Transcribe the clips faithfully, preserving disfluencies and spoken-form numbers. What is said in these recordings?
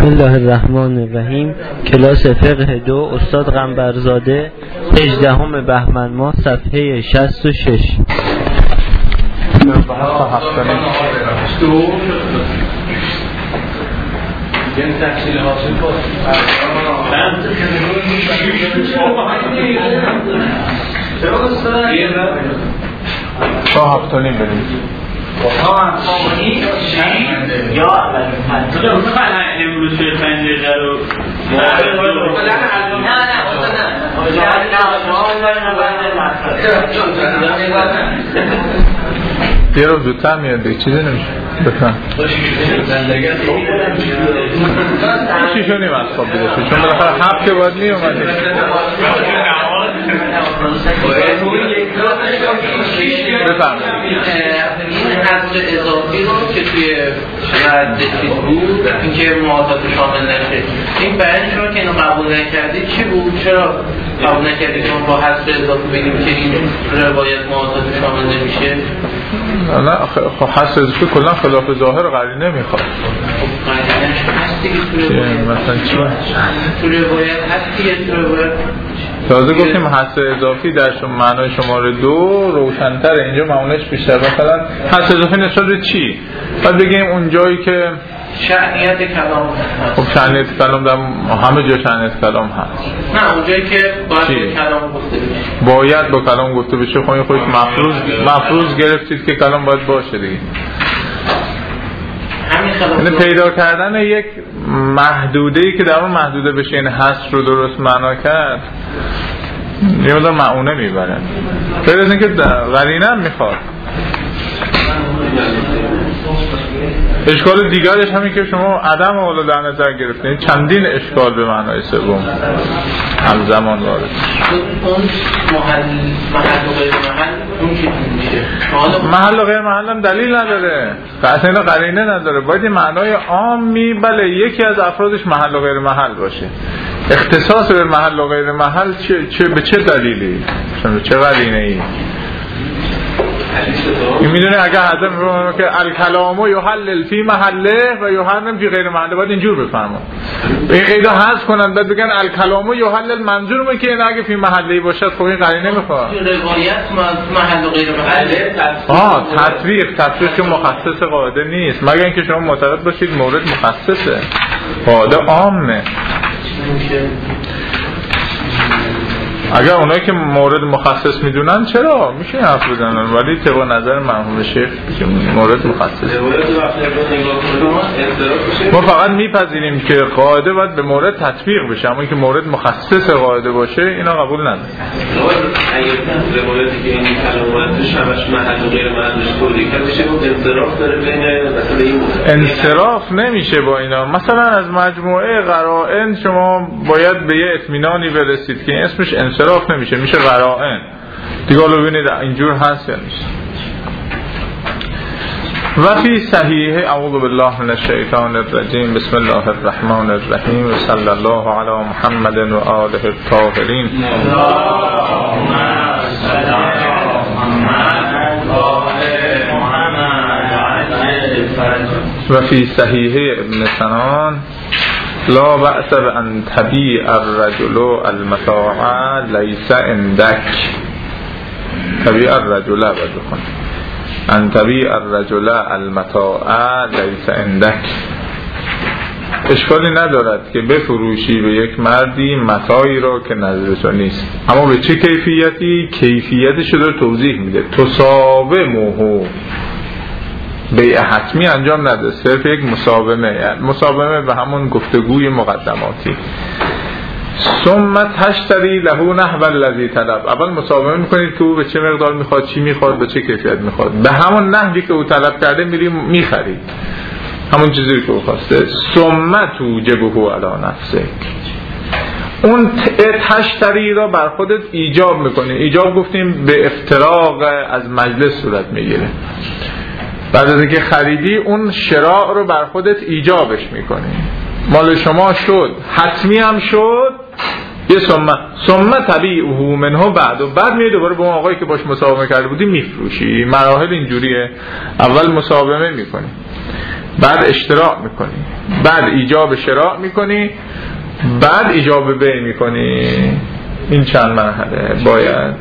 الله الرحمن الرحیم. کلاس فقه دو، استاد قنبرزاده، هجدهم بهمن ماه، صفحه شصت و شش. تا هفت و نیم بریم یا اول امروز به پنجره رو نه یه رو زودتر میاد دیگه چیزی نمیشه بفهم چیشو نیم از خواب بیده شد چون بالاخره هفته باید می اومده بفهم این حضر اضافی رو که توی ردشید بود اینکه معاطات شامل نشه این بیانش رو که اینو قبول نکردی چی بود؟ چرا قبول نکردی که با حضر اضافی بگیم که این روایت معاطات شامل نمیشه؟ نه خب حضر اضافی کلا خلاف ظاهر قرینه نمیخواد قرینه هست دیگه توی روایت مثلا چی؟ توی روایت هست دیگه توی روایت تازه گفتیم حس اضافی در شما معنای شماره دو روشن‌تره اینجا معمولش بیشتر مثلا حس اضافی نسبت به چی؟ بعد بگیم اون جایی که شأنیت کلام خب شأنیت کلام در همه جا شأنیت کلام هست نه اون جایی که باید کلام گفته بشه باید با کلام گفته بشه خب این خودش مفروض مفروض گرفتید که کلام باید باشه دیگه یعنی پیدا کردن یک محدوده‌ای که در اون محدوده بشه این حس رو درست معنا کرد یه مقدار معونه میبره غیر از اینکه قرینه هم میخواد اشکال دیگرش همین که شما عدم اولو در نظر گرفتین چندین اشکال به معنای سوم همزمان وارد اون محل محل و غیر محل اون چی میشه محل و غیر محل هم دلیل نداره اصلا اینو قرینه نداره باید این معنای عامی بله یکی از افرادش محل و غیر محل باشه اختصاص به محل و غیر محل چه, چه به چه دلیلی چه قرینه ای این میدونه اگه حضرت میفرمونه که الکلامو یحلل فی محله و یحرم فی غیر محله باید اینجور بفرمان این قیدا حذف کنن بعد بگن الکلامو یحلل منظورمه که این اگه فی محله باشد خب این قرینه نمیخواد روایت محل و غیر محله آه تطبیق تطبیق که مخصص قاعده نیست مگر اینکه شما معتقد باشید مورد مخصصه قاعده عامه اگر اونایی که مورد مخصص میدونن چرا میشه حرف بزنن ولی طبق نظر مرحوم شیخ که مورد مخصص ما فقط میپذیریم که قاعده باید به مورد تطبیق بشه اما که مورد مخصص قاعده باشه اینا قبول نداره اگه روایتی که این کلمات شبش محل و غیر محلش توضیح کرد میشه گفت انصراف داره بین مثلا این انصراف نمیشه با اینا مثلا از مجموعه قرائن شما باید به یه اطمینانی برسید که اسمش انصراف نمیشه میشه قرائن دیگه حالا ببینید اینجور هست یا نیست و فی صحیح اعوذ بالله من الشیطان الرجیم بسم الله الرحمن الرحیم و صلی الله علی محمد و آله الطاهرین اللهم صل علی محمد و آل محمد و فی صحیح ابن سنان لا بأس بأن تبیع الرجل المتاع لیس عندک تبیع الرجل بخون ان تبیع الرجل المتاع لیس عندک اشکالی ندارد که بفروشی به یک مردی متاعی را که نزد تو نیست اما به چه کیفیتی؟ کیفیتش رو توضیح میده تصابمه بیع حتمی انجام نده صرف یک مسابمه یعنی مسابمه به همون گفتگوی مقدماتی ثم تشتری له نحو الذی طلب اول مسابمه میکنید که او به چه مقدار میخواد چی میخواد به چه کیفیت میخواد به همون نحوی که او طلب کرده میری میخرید همون چیزی که او خواسته ثم توجبه علی نفسک اون تشتری را بر خودت ایجاب میکنی ایجاب گفتیم به افتراق از مجلس صورت میگیره بعد از اینکه خریدی اون شراء رو بر خودت ایجابش میکنی مال شما شد حتمی هم شد یه سمه سمه طبیعه منه بعد و بعد میای دوباره به اون آقایی که باش مسابقه کرده بودی میفروشی مراحل اینجوریه اول مسابقه میکنی بعد اشتراع میکنی، بعد ایجاب شراء میکنی، بعد ایجاب بیع میکنی. این چند مرحله باید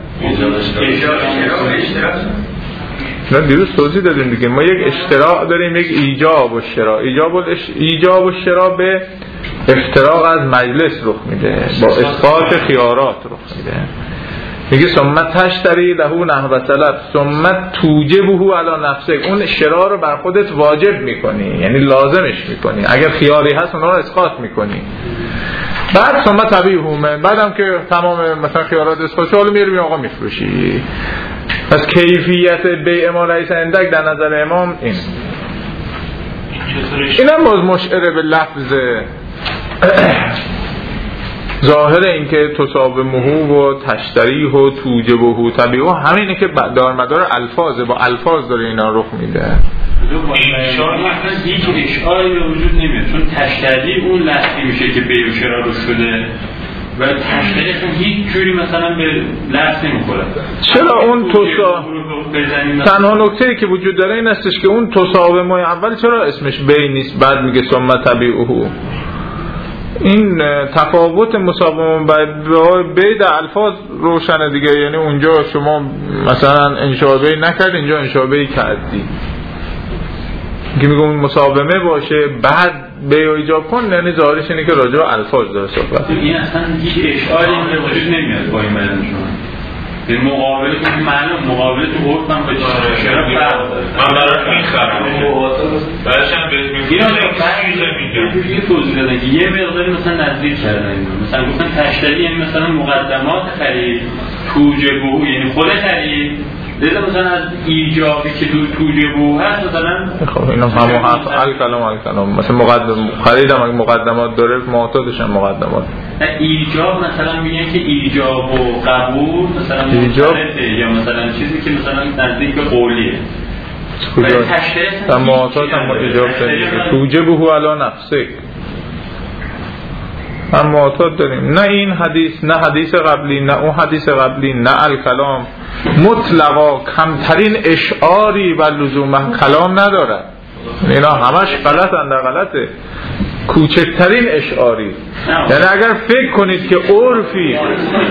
نه دیروز توضیح دادیم دیگه. ما یک اشتراع داریم، یک ایجاب و شراء. ایجاب و ایجاب و شراء به افتراق از مجلس رخ میده، با اسقاط خیارات رخ میده. میگه ثم تشتری له نحو سلف ثم توجبه علی نفسک. اون شراء رو بر خودت واجب میکنی، یعنی لازمش میکنی. اگر خیاری هست اون رو اسقاط میکنی. بعد ثم تبیعه، بعدم که تمام مثلا خیارات اسقاط شد میری آقا میفروشی. پس کیفیت بیع ما لیس عندک در نظر امام این اینم باز مشعر به لفظ ظاهر این که تصابمه و تشتریه و توجبه و تبیعه همینه که دار مدار الفاظه، با الفاظ داره اینا رخ میده. اشاره مثلا هیچ اشاره به وجود نمیاد، چون تشتری اون لفظی میشه که بیع و شراء رو شده و تشتری اصلا هیچ جوری مثلا به لفظ نمیخوره. چرا اون تصا تنها نکته‌ای که وجود داره این استش که اون تصابمه اول چرا اسمش بیع نیست، بعد میگه ثم تبیعه. این تفاوت مسابقه با بیع در الفاظ روشنه دیگه. یعنی اونجا شما مثلا انشاء بیع نکرد، اینجا انشاء بیع کردی که میگم مسابقه باشه بعد بیع و ایجاب کن، یعنی ظاهرش اینه که راجع به الفاظ داره صحبت. این اصلا هیچ اشعاری به وجود نمیاد با این بیان شما. به مقابله که معلوم مقابله تو عرف هم به شرف فرق داره. من برای میخرم برشم بهت میگم یه توضیح دادن که یه مقداری مثلا نزدیک کردن اینو. مثلا گفتن تشتری یعنی مثلا مقدمات خرید، توجبه یعنی خود خرید، دیده مثلا از ایجابی که دو توجبه هست مثلا خب اینا همون حرف الکلام الکلام مثلا مقدم خریدم اگه مقدمات داره معتادش هم مقدمات. ایجاب مثلا میگن که ایجاب و قبول مثلا مختلفه یا مثلا چیزی که مثلا نزدیک به قولیه. کجا؟ در معتاد هم ایجاب داریم توجبه علی نفسک هم معتاد داریم. نه این حدیث نه حدیث قبلی نه اون حدیث قبلی نه الکلام مطلقا کمترین اشعاری و لزوم کلام ندارد. اینا همش غلطن، در غلطه. کوچکترین اشعاری، یعنی اگر فکر کنید که عرفی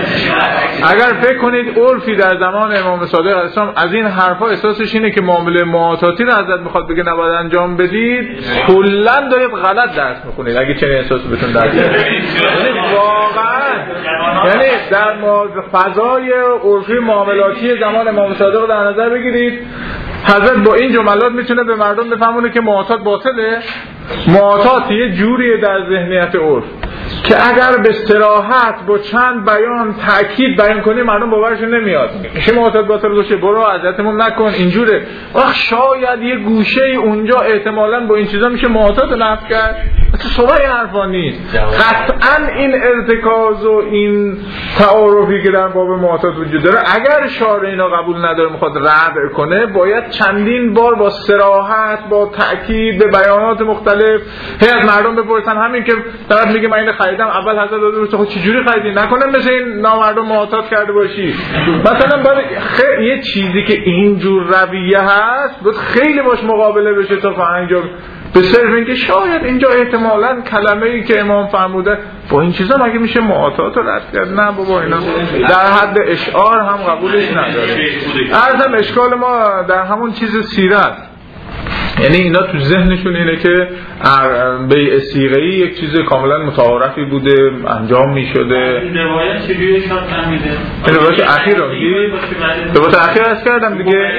اگر فکر کنید عرفی در زمان امام صادق علیه السلام از این حرفا احساسش اینه که معامله معاطاتی رو ازت میخواد بگه نباید انجام بدید، کلا دارید غلط درس میخونید اگه چنین احساسی بهتون درس میاد. یعنی واقعا یعنی در فضای عرفی معاملاتی زمان امام صادق در نظر بگیرید، حضرت با این جملات میتونه به مردم بفهمونه که معاطات باطله. معاطات یه جوریه در ذهنیت عرف که اگر به صراحت با چند بیان تأکید بیان کنی مردم باورشون نمیاد. میشه معاطات باطل باشه، برو اذیتمون نکن اینجوره. آخ شاید یه گوشه اونجا احتمالاً با این چیزا میشه معاطات نفی کرد. اصلا صحبت این حرفا نیست. قطعاً این ارتکاز و این تعارفی که در باب معاطات وجود داره اگر شارع اینا قبول نداره میخواد رد کنه، باید چندین بار با صراحت با تأکید به بیانات مختلف هی از مردم بپرسن. همین که طرف میگه من اینو خریدم، اول حضرت داده بود خب چه جوری خریدی، نکنه مثل این نامردم معاطات کرده باشی. مثلا باید خ... یه چیزی که اینجور رویه هست بود خیلی باش مقابله بشه تا فرنگ جا به صرف اینکه شاید اینجا احتمالاً کلمه‌ای که امام فرموده با این چیزا مگه میشه معاطات رو رد کرد؟ نه بابا اینا در حد اشعار هم قبولش نداره. عرضم اشکال ما در همون چیز سیرت، یعنی اینا تو ذهنشون اینه که بیع صیغه‌ای یک چیز کاملا متعارفی بوده انجام میشده. روایت چجوری شاد فهمیده؟ روایت اخیر رو میگی؟ روایت اخیر از کردم دیگه.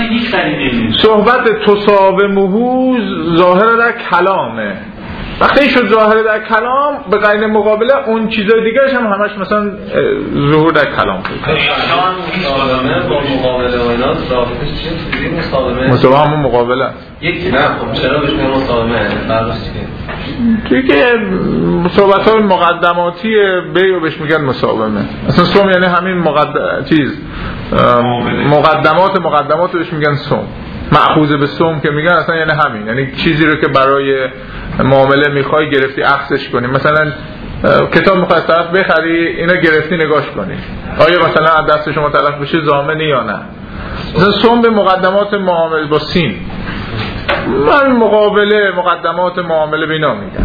صحبت تصابمه ظاهر در کلامه. وقتی شد ظاهر در کلام به غیر مقابله اون چیزای دیگرش هم همش مثلا ظهور در کلام بود. مصابمه با مقابله و اینا رابطش چیه؟ مصابمه مصابمه همون مقابله یکی نه خب چرا بهش میگن مصابمه؟ فرقش چیه؟ توی که صحبت‌های مقدماتی بیع بهش میگن مصابمه. اصلا سوم یعنی همین مقدم چیز مقدمات مقدمات بهش میگن سوم. مأخوذ به سوم که میگن اصلا یعنی همین، یعنی چیزی رو که برای معامله میخوای گرفتی اخذش کنی. مثلا کتاب میخوای از طرف بخری، اینو گرفتی نگاش کنی آیا مثلا از دست شما طرف بشه ضامنی یا نه. مثلا سوم به مقدمات معامله با سین من مقابله مقدمات معامله بینا میگم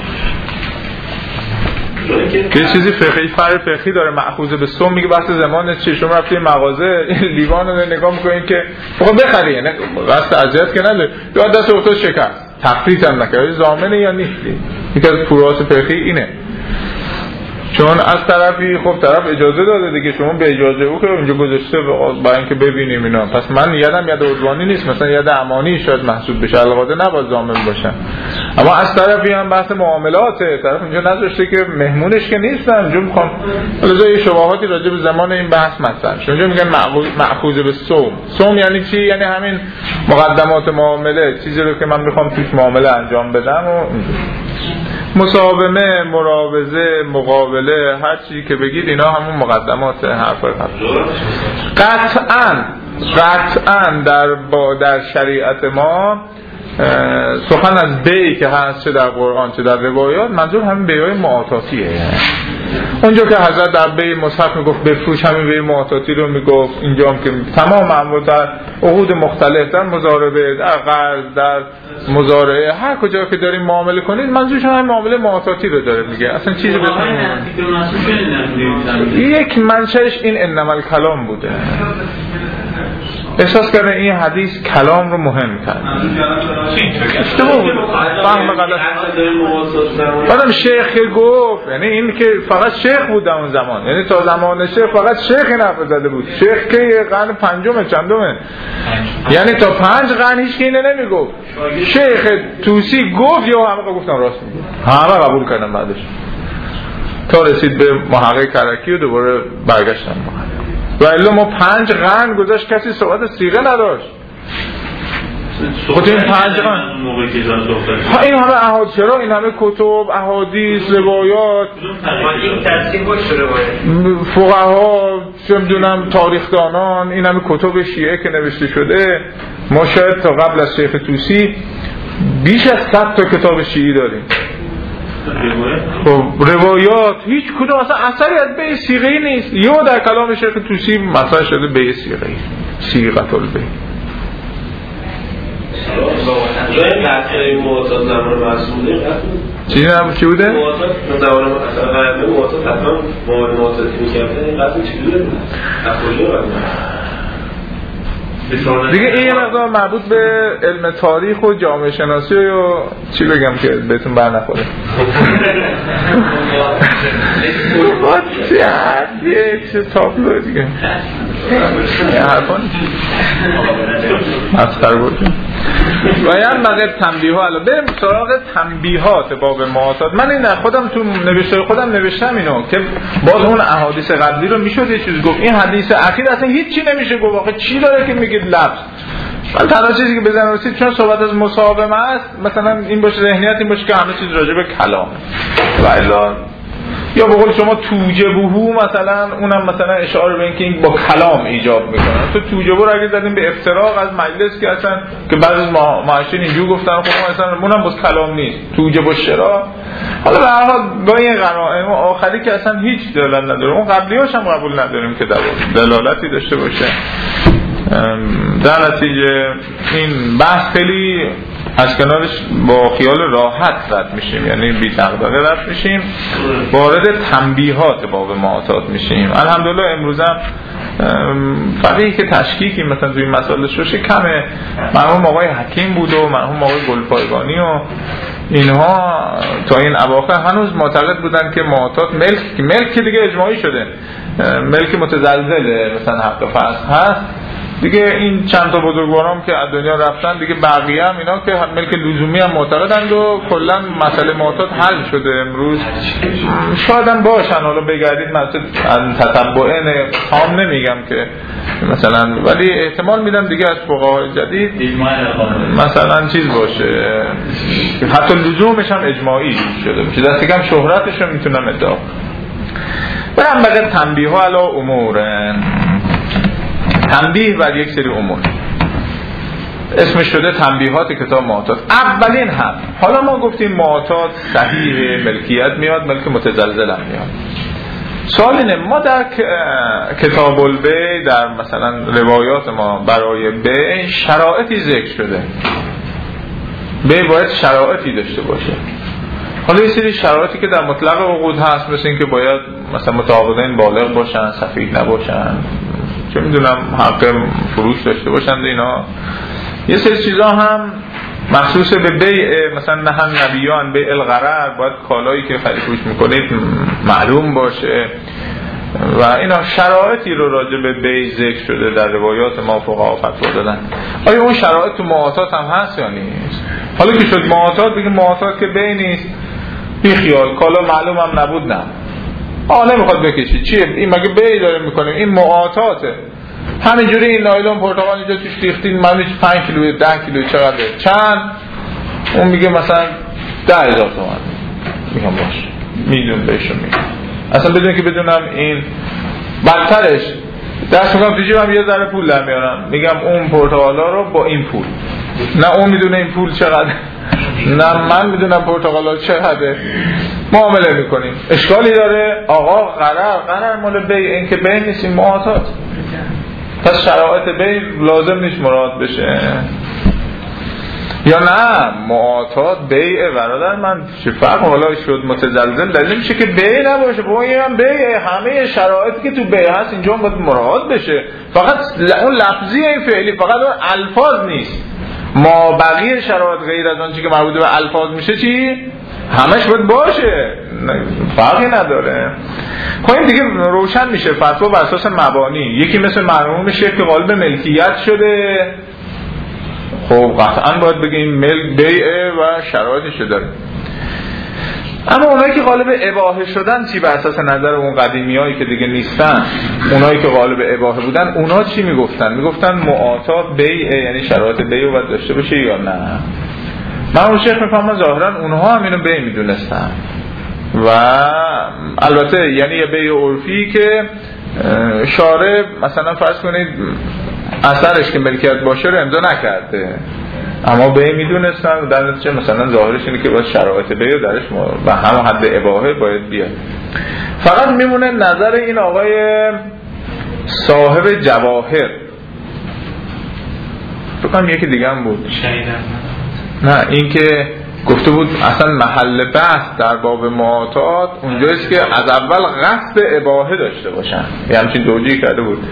یه چیزی فقهی فرق فقهی داره مأخوذ به سم میگه وقت زمان چه شما رفتید مغازه لیوان رو نگاه میکنین که بخوام بخری یعنی واسه اذیت که نداره یا دست افتاد شکست تفریط هم نکنه ضامنه یا نیستی یکی از فروعات فقهی اینه چون از طرفی خب طرف اجازه داده دیگه شما به اجازه او که اونجا گذاشته با اینکه ببینیم اینا پس من یادم یاد عدوانی نیست مثلا یاد امانی شاید محسوب بشه القاده نباید ضامن باشن اما از طرفی هم بحث معاملاته طرف اونجا نذاشته که مهمونش که نیستن اونجا میخوام لذا یه شباهاتی راجع به زمان این بحث مطرح شد اونجا میگن مأخوذ به صوم صوم یعنی چی یعنی همین مقدمات معامله چیزی رو که من میخوام توش معامله انجام بدم و مسابمه مراوزه مقابله هر چیزی که بگید اینا همون مقدمات حرف قطعاً قطعاً در با در شریعت ما سخن از بیع که هست چه در قرآن چه در روایات منظور همین بیعای معاطاتیه اونجا که حضرت در بیع مصحف میگفت بفروش همین بیع معاطاتی رو میگفت اینجا هم که تمام اموال در عقود مختلف در مضاربه در قرض در مضارعه هر کجا که داریم معامله کنید منظورش همین معامله معاطاتی رو داره میگه اصلا چیزی به یک منشأش این انما الکلام بوده احساس کرده این حدیث کلام رو مهم کرد اشتباه بود فهم غلط بعدم شیخ گفت یعنی این که فقط شیخ بود در اون زمان یعنی تا زمان شیخ فقط شیخ این حرف زده بود شیخ که قرن پنجم چندمه یعنی تا پنج قرن هیچ که اینه نمیگفت شیخ توسی گفت یا همه گفتن راست میگه همه قبول کردن بعدش تا رسید به محقق کرکی و دوباره برگشتن و الا ما پنج قرن گذاشت کسی صحبت سیغه نداشت خود این پنج قرن این همه احاد چرا این همه کتب احادیث روایات این ترتیب باشه روایات فقها چه میدونم تاریخدانان این همه کتب شیعه که نوشته شده ما شاید تا قبل از شیخ توسی بیش از صد تا کتاب شیعی داریم خب روایات هیچ کدوم اصلا اثری از بیع صیغه‌ای نیست یا در کلام شیخ توسی مطرح شده بیع صیغه‌ای صیغه البیع جای قطعه معاطات زمان مسئوله چی هم چی بوده؟ معاطات زمان مسئوله معاطات حتما معاطاتی میکرده این قطعه چی بوده؟ افروجه دیگه این یه مقدار مربوط به علم تاریخ و جامعه شناسی و چی بگم که بهتون بر نخوره یه چه تابلو دیگه یه حرفان مسخره بود و یه مقدار تنبیه ها الان بریم سراغ تنبیهات باب معاطات من این خودم تو نوشته خودم نوشتم اینو که باز اون احادیث قبلی رو میشد یه چیز گفت این حدیث اخیر اصلا هیچی نمیشه گفت آخه چی داره که میگید لفظ من تنها چیزی که بزنم رسید چون صحبت از مصاحبه است مثلا این باشه ذهنیت این باشه که همه چیز راجع به کلام و الا یا به قول شما توجبهو مثلا اونم مثلا اشاره به این که این با کلام ایجاب میکنه تو توجبه رو اگه زدیم به افتراق از مجلس که اصلا که بعضی از معاشرین اینجور گفتن خب مثلا اونم باز کلام نیست توجب و شرا حالا به هر حال با این قرائن آخری که اصلا هیچ دلالت نداره اون قبلیاش هم قبول نداریم که دلالتی داشته باشه در نتیجه این بحث خیلی از کنارش با خیال راحت رد میشیم یعنی بی دغدغه رد میشیم وارد تنبیهات باب معاطات میشیم الحمدلله امروزم فقیهی که تشکیکی مثلا توی این مسائل شوشه کمه مرحوم آقای حکیم بود و مرحوم آقای گلپایگانی و اینها تا این اواخر هنوز معتقد بودن که معاطات ملک ملک دیگه اجماعی شده ملک متزلزله مثلا حق فصل هست دیگه این چند تا بزرگوارام که از دنیا رفتن دیگه بقیه هم اینا که ملک لزومی هم معتقدند و کلا مسئله معاطات حل شده امروز شاید هم باشن حالا بگردید مثلا تتبعین تام نمیگم که مثلا ولی احتمال میدم دیگه از فقهای جدید مثلا چیز باشه حتی لزومش هم اجماعی شده باشه دست کم شهرتش رو میتونم ادعا برم بقیه تنبیه ها علی امور تنبیه بر یک سری امور اسمش شده تنبیهات کتاب معاطات اولین هم حالا ما گفتیم معاطات صحیح ملکیت میاد ملک متزلزل هم میاد سوال اینه ما در کتاب البیع در مثلا روایات ما برای بیع شرایطی ذکر شده بیع باید شرایطی داشته باشه. حالا یه سری شرایطی که در مطلق عقود هست، مثل این که باید مثلا متعاقدین بالغ باشن، سفیه نباشن، چه میدونم حق فروش داشته باشن، اینا یه سری چیزا هم مخصوص به بیع مثلا نهن نبیان بیع الغرر، باید کالایی که خرید فروش میکنید معلوم باشه و اینا شرایطی رو راجع به بیع ذکر شده در روایات ما فقها فتوا دادن. آیا اون شرایط تو معاطات هم هست یا نیست؟ حالا که شد معاطات، بگیم معاطات که بیع نیست، بی خیال کالا معلوم هم نبود، نه آه نمیخواد بکشی، چیه این مگه بیع داره میکنیم، این معاطاته. همینجوری این نایلون پرتقال اینجا توش ریختین، من هیچ پنج کیلو ده کیلو چقدره چند، اون میگه مثلا ده هزار تومان، میگم باشه میدون بهشون میگم، اصلا بدون که بدونم این بدترش دست میکنم تو جیبم یه ذره پول در میارم، میگم اون پرتقالا رو با این پول، نه اون میدونه این پول چقدر، نه من میدونم پرتقالا چقدره، معامله میکنیم. اشکالی داره؟ آقا قرار قرار مال بیع، این که بیع نیست، این معاطات. پس شرایط بیع لازم نیست مراد بشه یا نه معاطات بیع برادر من چه فرق حالا شد متزلزل دلیل میشه که بیع نباشه، با این هم بیع، همه شرایطی که تو بیع هست اینجا باید مراد بشه، فقط اون لفظی این فعلی، فقط اون الفاظ نیست، ما بقیه شرایط غیر از آنچه که مربوط به الفاظ میشه چی؟ همش باید باشه، فرقی نداره. خب این دیگه روشن میشه فتوا بر اساس مبانی، یکی مثل مرحوم شیخ که قالب ملکیت شده، خب قطعا باید بگیم ملک بیع و شرایطش داره. اما اونایی که قالب اباحه شدن چی بر اساس نظر اون قدیمیایی که دیگه نیستن، اونایی که قالب اباحه بودن، اونا چی میگفتن؟ میگفتن معاطات بیع، یعنی شرایط بیع رو باید داشته باشه یا نه؟ من اون شیخ میفهمم ظاهرا اونها هم اینو بیع میدونستن و البته یعنی یه بیع عرفی که شارع مثلا فرض کنید اثرش که ملکیت باشه رو امضا نکرده، اما بیع میدونستن و در نتیجه مثلا ظاهرش اینه که باید شرایط بیع درش و هم حد اباحه باید بیاد. فقط میمونه نظر این آقای صاحب جواهر، بکنم یکی دیگه هم بود نه، این که گفته بود اصلا محل بحث در باب معاطات اونجاییست که از اول قصد اباحه داشته باشن، یه همچین توجیه کرده بود.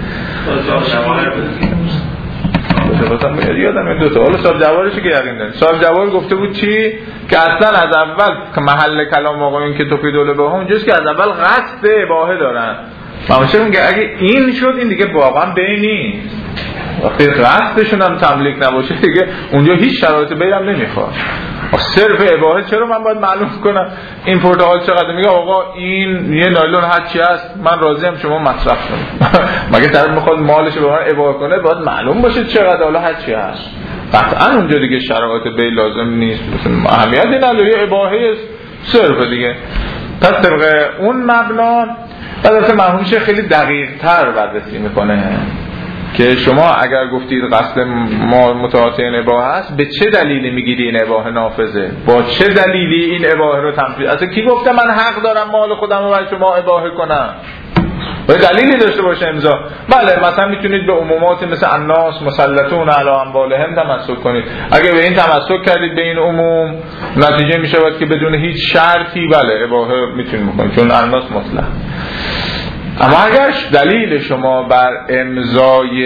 یادم این دوتا حالا صاحب جوارشو که یقین داریم، صاحب جوار گفته بود چی؟ که اصلا از اول که محل کلام آقایون که توفی دوله به هم اونجاییست که از اول قصد اباحه دارن. مامشه میگه اگه این شد این دیگه واقعا بیع نیست، وقتی قصدشون هم تملیک نباشه دیگه اونجا هیچ شرایط بیع هم نمیخواد. صرف اباحه چرا من باید معلوم کنم این پرتقال چقدر؟ میگه آقا این یه نایلون هر چی هست من راضی ام شما مصرف کنید. مگه طرف میخواد مالش رو به من اباحه کنه باید معلوم باشه چقدر، حالا هر چی هست. قطعا اونجا دیگه شرایط بیع لازم نیست، اهمیتی نداره، اباحه صرف دیگه. پس طبق اون مبنا البته مرحوم شیخ خیلی دقیق تر بررسی میکنه که شما اگر گفتید قصد ما متعاطین اباحه است، به چه دلیلی میگیری این اباحه نافذه؟ با چه دلیلی این اباحه رو تنفیذ؟ اصلا کی گفته من حق دارم مال خودم رو برای شما اباحه کنم؟ باید دلیلی داشته باشه امضا. بله مثلا میتونید به عمومات مثل الناس مسلطون علی اموالهم تمسک کنید، اگه به این تمسک کردید به این عموم نتیجه میشود که بدون هیچ شرطی بله اباحه میتونید بکنید چون الناس مطلق. اما اگر دلیل شما بر امضای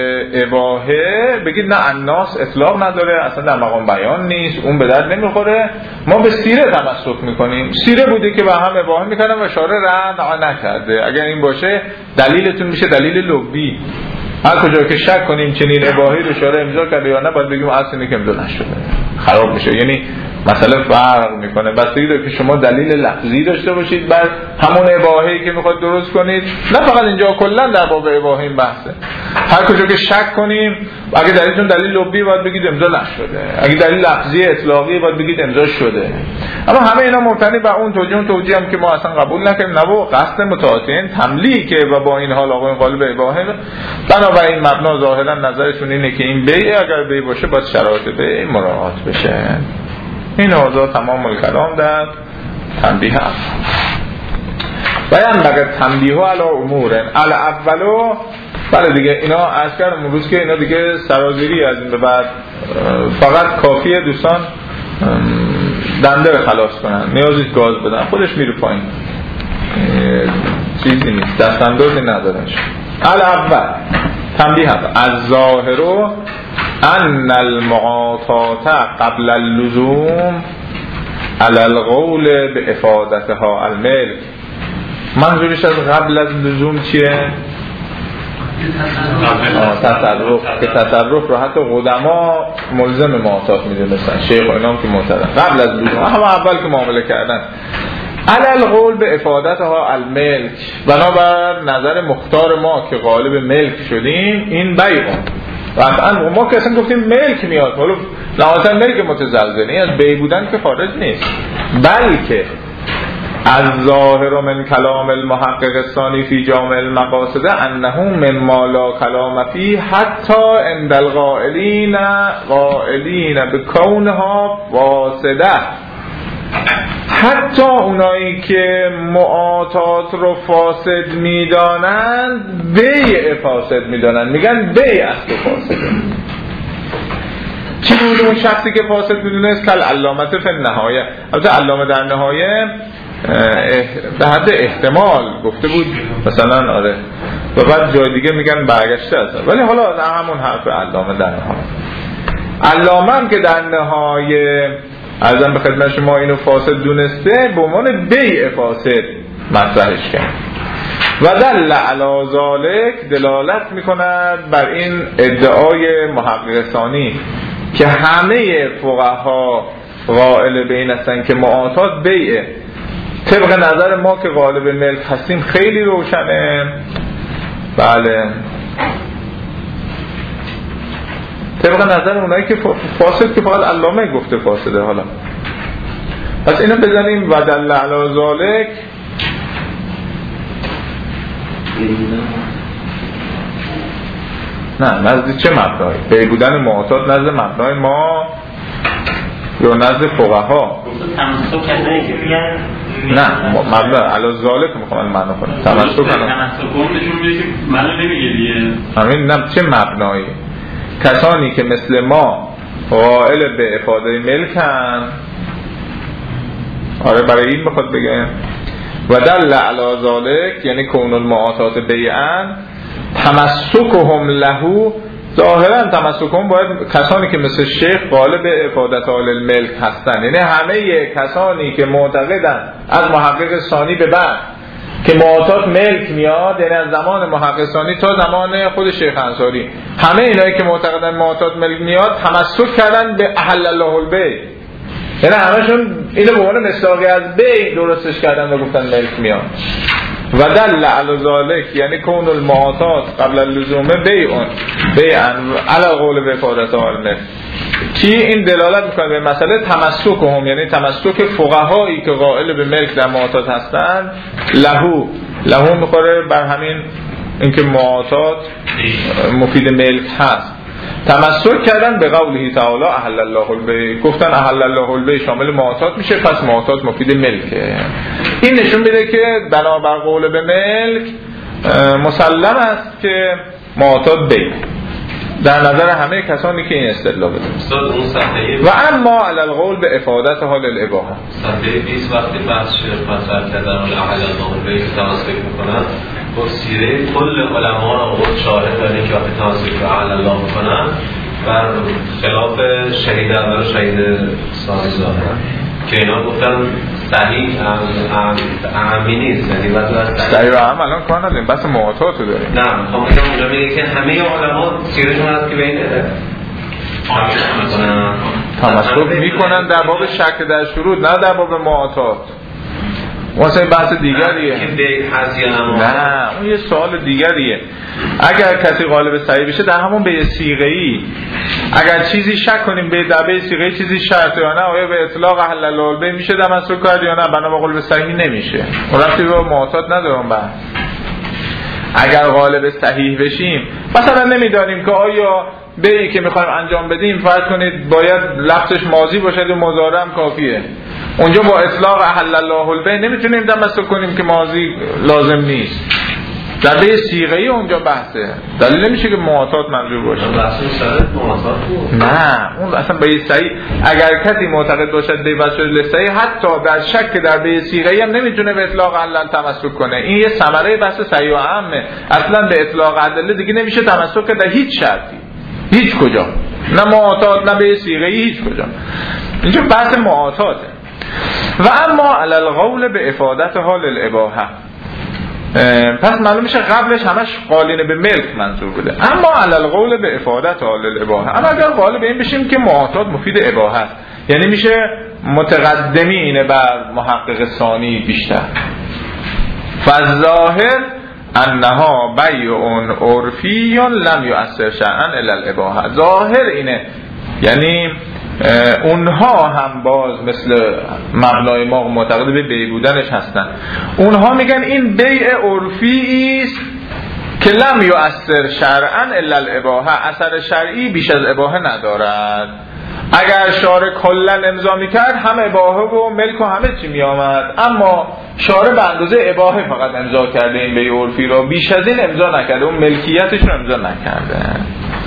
اباحه بگید نه الناس اطلاق نداره، اصلا در مقام بیان نیست، اون به درد نمیخوره، ما به سیره تمسک میکنیم، سیره بوده که به هم اباحه میکنن و شارع رد نکرده، اگر این باشه دلیلتون میشه دلیل لغوی. هر کجا که شک کنیم چنین اباحه‌ای رو شارع امضا کرده یا نه باید بگیم اصلا اینه که امضا نشده، خراب میشه. یعنی مسئله فرق میکنه، بستگی داره که شما دلیل لفظی داشته باشید بر همون اباحه‌ای که میخواد درست کنید، نه فقط اینجا کلا در باب اباحه این بحثه. هر کجا که شک کنیم اگه دلیلتون دلیل لغوی باید بگید امضا نشده، اگه دلیل لفظی اطلاقی باید بگید امضا شده. اما همه اینا مبتنی بر اون توجیه اون توجیه هم که ما اصلا قبول نکنیم، نه و قصد متعاطین تملیکه و با این حال آقایون قالب اباحه. بنابراین مبنا ظاهرا نظرشون اینه که این بیع اگر بیع باشه باید شرایط بیع مراعات بشه. این اوضاع تمام الکلام در تنبیه هست. بیان بگر تنبیه علی امور علی اولو. بله دیگه اینا از کردم اون روز که اینا دیگه سرازیری از این به بعد فقط کافیه دوستان دنده رو خلاص کنن، نیازی گاز بدن، خودش میره پایین، چیزی نیست، دستاندازی ندارش. الاول تنبیه هم از ظاهرو ان المعاطات قبل اللزوم علی القول به افادتها الملک. منظورش از قبل از لزوم چیه؟ تصرف. که تصرف رو حتی قدما ملزم معاطات میدونستن، شیخ و اینام که معتدن قبل از لزوم، اما اول که معامله کردن علی القول به افادتها الملک، بنابر نظر مختار ما که غالب ملک شدیم این بیعون. و ما که اصلا گفتیم ملک میاد، حالا لحاظا ملک متزلزلی از بی بودن که خارج نیست، بلکه از ظاهر من کلام المحقق الثانی فی جامع المقاصد انه مما لا کلام فی حتی عند القائلین قائلین بکونها واسده، حتی اونایی که معاطات رو فاسد میدانند بیع فاسد میدانند، میگن بیع است و فاسده. چی بود اون شخصی که فاسد میدونست؟ کل علامت فی النهایه. البته علامه در نهایه به حد احتمال گفته بود مثلا آره، و بعد جای دیگه میگن برگشته است، ولی حالا همون حرف علامه در نهایه. علامه هم که در نهایه ارزم به خدمت شما اینو فاسد دونسته، به عنوان بیع فاسد مطرحش کرد و دل علی ذالک، دلالت میکند بر این ادعای محقق ثانی که همه فقها قائل به این هستن که معاطات بیعه. طبق نظر ما که غالب ملک هستیم خیلی روشنه. بله، طبق نظر اونایی که فاسد که فقط علامه گفته فاسده. حالا پس اینو بزنیم و دل علی ذالک. نه، نزد چه مبنایی؟ بی بودن معاطات نزد مبنای ما یا نزد فقها؟ تمسک کسایی که میگن نه، مبنا علی ذالک میخوام معنا کنم. تمسک کنم. تمسک اون نشون میده که معنا نمیگه دیگه. همین نه، چه مبنایی؟ کسانی که مثل ما قائل به افاده ملکن. آره، برای این بخواد بگه و دل علی ذالک یعنی کون المعاطات بیعن تمسکهم له. ظاهرا تمسکهم باید کسانی که مثل شیخ قائل به افادت آل الملک هستن، یعنی همه کسانی که معتقدن از محقق ثانی به بعد که معاطات ملک میاد، یعنی از زمان محقق ثانی تا زمان خود شیخ انصاری، همه اینایی که معتقدن معاطات ملک میاد تمسک کردن به احل الله البیع، یعنی همشون اینو به عنوان مصداقی از بیع درستش کردن و گفتن ملک میاد. و دل علی ذالک یعنی کون المعاطات قبل اللزوم بیعون بیعن علی قول به افادت الملک. کی این دلالت میکنه به مسئله تمسک هم، یعنی تمسک فقهایی که قائل به ملک در معاطات هستند لهو. لهو میخوره بر همین اینکه معاطات مفید ملک هست. تمسک کردن به قوله تعالی احل الله البیع، گفتن احل الله البیع شامل معاطات میشه، پس معاطات مفید ملکه. این نشون میده که بنابر قول به ملک مسلم است که معاطات بیع در نظر همه کسانی که این استدلال بدن. و اما علی القول به افادت حال الاباحه، صفحه بیست وقتی بحث شیخ مطرح کردن احل الله البیع تمسک میکنن، با سیره کل علما را آورد شاهد داره که وقتی تمسک به احل الله میکنن بر خلاف شهید اول و شهید ثانی ظاهرا که اینا گفتن صحیح اهمی نیست، یعنی وضع از صحیح و اهم الان کار نداریم، بس معاطات رو داریم. نه، خب اینا اونجا میگه که همه علما سیرشون هست که بین تمسک میکنن در باب شک در شروط، نه در باب معاطات. واسه بحث دیگریه. نه، اون یه سوال دیگریه. اگر کسی غالب صحیح بشه در همون به صیغه‌ای، اگر چیزی شک کنیم به در صیغه چیزی شرط یا نه، آیا به اطلاق احل الله البیع میشه تمسک کرد یا نه، بنا به قول صحیح نمیشه. ربطی به معاطات نداره اون بحث. اگر غالب صحیح بشیم مثلا نمیدانیم که آیا بیعی که میخوایم انجام بدیم فرض کنید باید لفظش ماضی باشه و مضارع هم کافیه، اونجا با اطلاق احل الله البیع نمیتونیم تمسک کنیم که ماضی لازم نیست. در بیع صیغه‌ای اونجا بحثه، دلیل نمیشه که معاطات منظور باشه. بحث شرط معاطات بود. نه اون اصلا بیع صحیح، اگر کسی معتقد باشد بیع بسته لصحیح، حتی در شک در بیع صیغه‌ای هم نمیتونه به اطلاق علل تمسک کنه. این یه ثمره بحث صحیح و عامه. اصلا به اطلاق ادله دیگه نمیشه تمسک در هیچ شرطی، هیچ کجا، نه معاطات نه بیع صیغه‌ای، هیچ کجا. اینجا بحث معاطاته. و اما علی القول به افادت حال الاباحه، پس معلوم میشه قبلش همش قالین به ملک منظور بوده. اما علی القول به افادت حال الاباحه، اما اگر قائل به این بشیم که معاطات مفید اباحه است، یعنی میشه متقدمین بر محقق ثانی بیشتر. فالظاهر انها بیع عرفی لم یؤثر شرعا الا الاباحه، ظاهر اینه، یعنی اونها هم باز مثل مبنای ما معتقد به بیع بودنش هستن. اونها میگن این بیع عرفی است که لم یؤثر شرعا الا الاباحه، اثر شرعی بیش از اباحه ندارد. اگر شارع کلا امضا میکرد هم اباحه و ملک و همه چی میامد، اما شارع به اندازه اباحه فقط امضا کرده این بیع عرفی را، بیش از این امضا نکرده، اون ملکیتش رو امضا نکرده.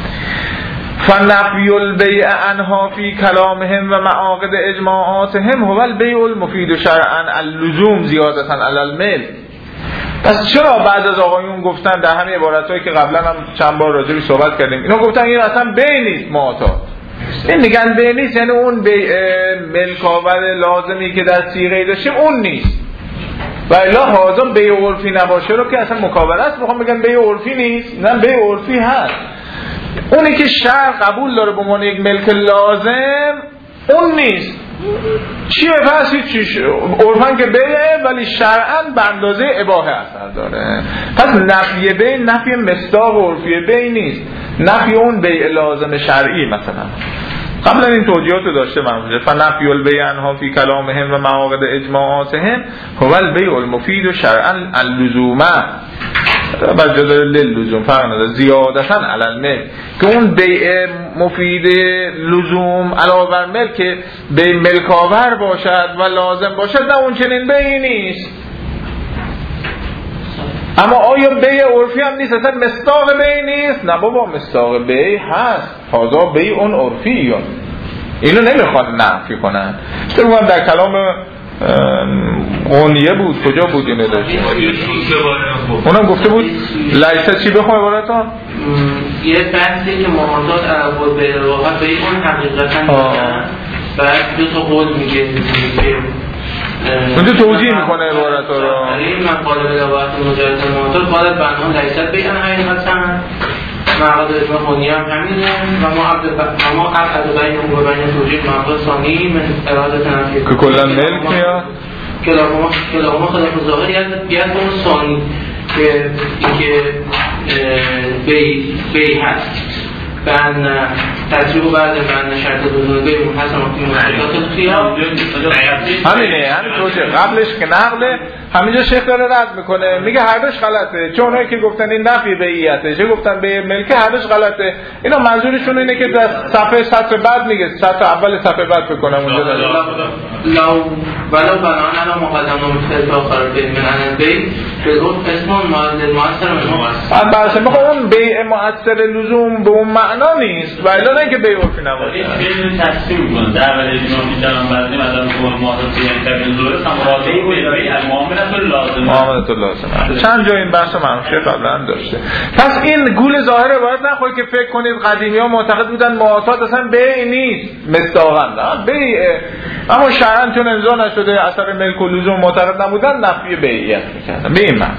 فنفی البیع عنها فی کلامهم و معاقد اجماعاتهم هو البیع المفید شرعا اللزوم زیادتا علی الملک. پس چرا بعد از آقایون گفتن در همین عبارتایی که قبلا هم چند بار راجعش صحبت کردیم، اینا گفتن این اصلا بیع نیست معاطات. این میگن بیع نیست یعنی اون بیع ملکاور لازمی که در صیغه داشتیم اون نیست. و الا هذا بیع عرفی نباشه رو که اصلا مکابره است، میخوام بگن بیع عرفی نیست، نه بیع عرفی هست. اونی که شرع قبول داره به عنوان یک ملک لازم اون نیست. چیه پس؟ هیچ. عرفاً که بیعه ولی شرعاً به اندازه اباحه اثر داره. پس نفی بیع نفی مصداق عرفی بیع نیست، نفی اون بیع لازم شرعی. مثلا قبلا این توضیحات رو داشته من، فنفی البیع عنها فی کلامهم و معاقد اجماعاتهم هو البیع المفید شرعا اللزومه بر جدار للزوم فرق نداره زیادتاً علی الملک، که اون بیع مفید لزوم علاوه بر ملک که بیع ملکاور باشد و لازم باشد، نه اون چنین بیعی نیست. اما آیا بیع عرفی هم نیست؟ اصلا مصداق بیع نیست؟ نه بابا مصداق بیع هست، هذا بیع اون عرفی، اینو نمیخواد نفی کنن. تو در کلام قونیه بود، کجا بود اینو داشت؟ اونم گفته بود لیسه چی بخواه عبارتا؟ یه بحثی که معاطات عربات به راحت به اون حقیقتا میگن، بعد دو تا قول میگه که اونجا توضیح میکنه عبارتا رو. این مقاله به روایت مجرد معاطات قالت بنام لیسه بیان حقیقتا، معقد اجماع قونیه هم همینه و ما عقد بین اون و بین توجیه معقد ثانی من اراده تنفیه که کلن ملک میاد کلاهما خلاف ظاهر یاد اون ثانی که اینکه بی بی هست بن تجربه و بعد بن شرط بدون بی حسن مطلقات خیال همینه. همین توجیه قبلش که نقله همینجا شیخ داره رد میکنه، میگه هر دوش غلطه، چون اونایی که گفتن این نفی بیعیته، چه گفتن به ملک، هر دوش غلطه. اینا منظورشون اینه که در صفحه سطر بعد میگه، سطر اول صفحه بعد بکنم اونجا داره لو ولو بنان انا مقدم و مختلف آخر بین من البیع به اون اسم مؤثر من برسه میخوام اون بیع مؤثر لزوم به اون معنا نیست و الا نه که بیع عرفی نباشه. این تصمیم میکنه در اول اجماع میذارم بعدی مثلا تو معاطات یعنی کبیر زوره سمراته بیع معاملت لازم معاملت لازم. چند جای این بحث من شیخ قبلا داشته. پس این گول ظاهر عبارت نخواهی که فکر کنید قدیمی‌ها معتقد بودن معاطات اصلا بیع نیست، مصداقاً بیع، اما شرعاً چون امضا نشده اثر ملک و لزوم معتقد نبودن نفی بیعیت می‌کردن. به این معنی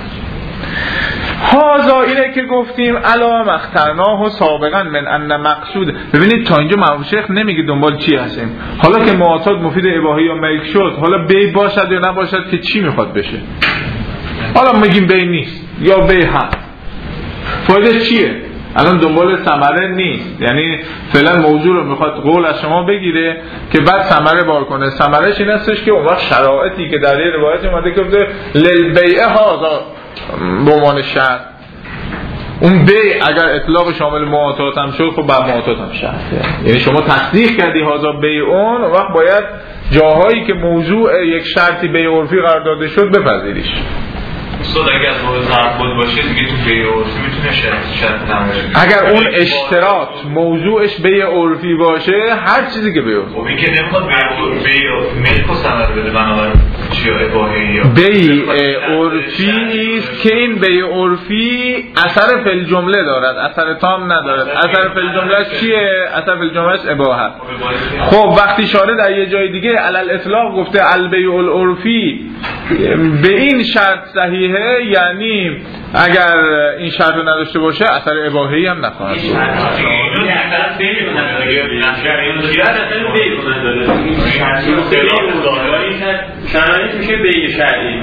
هازا اینه که گفتیم علا مخترناه و سابقا من ان مقصود. ببینید تا اینجا مرحوم شیخ نمیگه دنبال چی هستیم، حالا که معاطات مفید اباحی یا ملک شد، حالا بیع باشد یا نباشد که چی میخواد بشه. حالا میگیم بیع نیست یا بیع هست، فایده چیه؟ الان دنبال ثمره نیست، یعنی فعلا موضوع رو میخواد قول از شما بگیره که بعد ثمره بار کنه. ثمرهش این هستش که اون وقت شرایطی که در یه روایت اومده که گفته للبیع هذا به عنوان شرط، اون بیع اگر اطلاق شامل معاطات هم شد خب بعد معاطات هم شرطه، یعنی شما تصدیق کردی هذا بیع اون وقت باید جاهایی که موضوع یک شرطی بیع عرفی قرار داده شد بپذیریش. استاد اگه از باب تعبد باشه دیگه تو بیع عرفی میتونه شرط شرط نماشه. اگر اون اشتراط موضوعش بیع عرفی باشه هر چیزی که بیع خب این که نمیخواد بیع ملک و ثمر بده بنابراین چیا اباحه یا بیع عرفی است که این بیع عرفی اثر فی الجمله دارد، اثر تام ندارد. اثر فی الجمله چیه؟ اثر فی الجمله اباحه. خب وقتی شارع در یه جای دیگه علل اطلاق گفته البیع العرفی به این شرط صحیحه، یعنی اگر این شرط رو نداشته باشه اثر اباحه‌ای هم نخواهد بود. شرایط میشه بیع شرعی.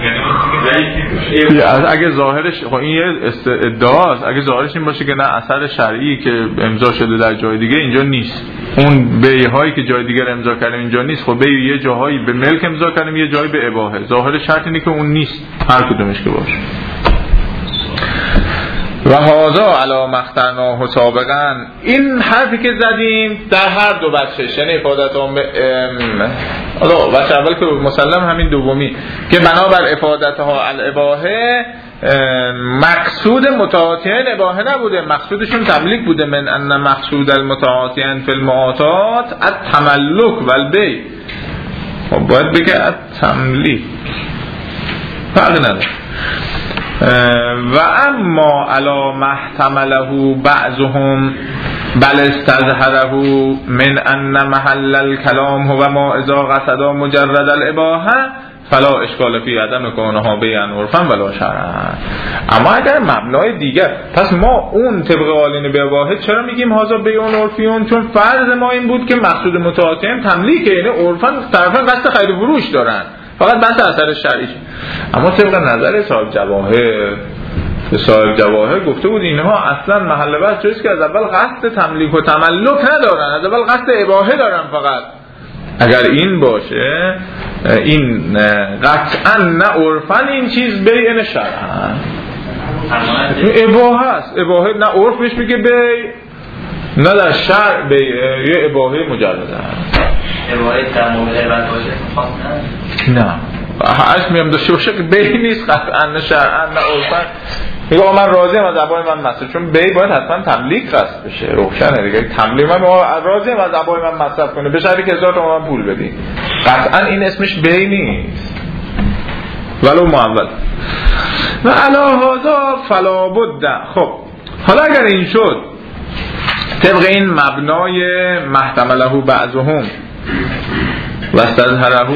اگه ظاهرش خب این یه ادعاست، اگه ظاهرش این باشه که نه اثر شرعی که امضا شده در جای دیگه اینجا نیست، اون بیع هایی که جای دیگه امضا کردیم اینجا نیست، خب بیع یه جاهایی به ملک امضا کردیم یه جایی به اباحه، ظاهر شرط اینه که اون نیست هر کدومش که باشه. و هذا علی مخترناه سابقا، این حرفی که زدیم در هر دو بچهش، یعنی افادت ام حالا بچه اول که مسلم همین دومی که بنابر افادتها الاباحه مقصود متعاطیان اباحه نبوده، مقصودشون تملیک بوده. من ان مقصود المتعاطیان فی المعاطات التملک و البیع. خب باید بگه التملیک، فرق نداره. و اما علی محتمله بعضهم بل استظهره من ان محل الكلام هو ما اذا قصد مجرد الاباحه فلا اشکال فی عدم کونها بیعن عرفا ولا شرعا. اما اگر مبنای دیگر، پس ما اون طبق قالین به واحد چرا میگیم هذا بیعن عرفیون؟ چون فرض ما این بود که مقصود متعاطیان تملیکه، یعنی عرفا طرفان قصد خرید و فروش دارن، فقط بحث اثر شرعی. اما طبق نظر صاحب جواهر، صاحب جواهر گفته بود اینها اصلا محل بحث جایست که از اول قصد تملیک و تملک ندارن، از اول قصد اباحه دارن فقط. اگر این باشه این قطعا نه عرفا این چیز بیع نه شرعا، اباحه است. اباحه نه عرف بهش میگه بیع نه در شرع بیع، یه اباحه مجرده است. اباحه در مورد عوض باشه نه هرچ میم داشته باشه که بیع نیست قطعا نه شرعا نه عرفا. میگه من راضیم از ابای من مصرف، چون بیع باید حتما تملیک قصد بشه، روشنه دیگه. تملیک من راضیم از ابای من مصرف کنه به شرطی که هزار تومان من پول بدی، قطعا این اسمش بیع نیست ولو معول. و علی هذا فلا بد. خب حالا اگر این شد طبق این مبنای محتمله بعضهم و استظهره،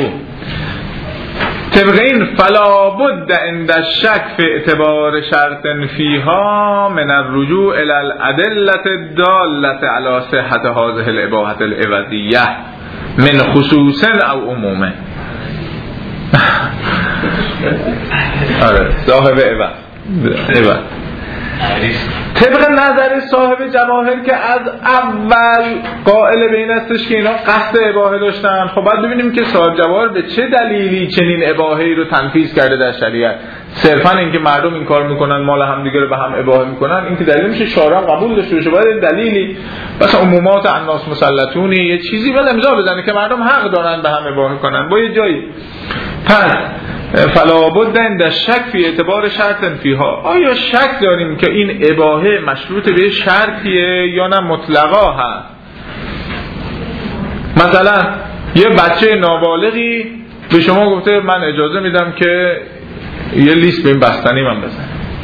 طبق این فلا بد عند الشک فی اعتبار شرط فیها من الرجوع الى الادله الداله علی صحت هذه الاباحه العوضیه من خصوص او عموم. آره صاحب عوض عوض طبق نظر صاحب جواهر که از اول قائل به این استش که اینا قصد اباحه داشتن. خب باید ببینیم که صاحب جواهر به چه دلیلی چنین اباحه‌ای رو تنفیذ کرده در شریعت. صرفا اینکه مردم این کار میکنن مال هم دیگه رو به هم اباحه میکنن این که دلیل میشه شارع قبول داشته باشه. باید دلیلی مثلا عمومات الناس مسلطونی یه چیزی بعد امضا بزنه که مردم حق دارن به هم اباحه کنن با یه جایی. پس فلا بد عند شک فی اعتبار شرط فیها، آیا شک داریم که این اباحه مشروط به شرطیه یا نه مطلقا هست؟ مثلا یه بچه نابالغی به شما گفته من اجازه میدم که یه لیست به این بستنی من بزن،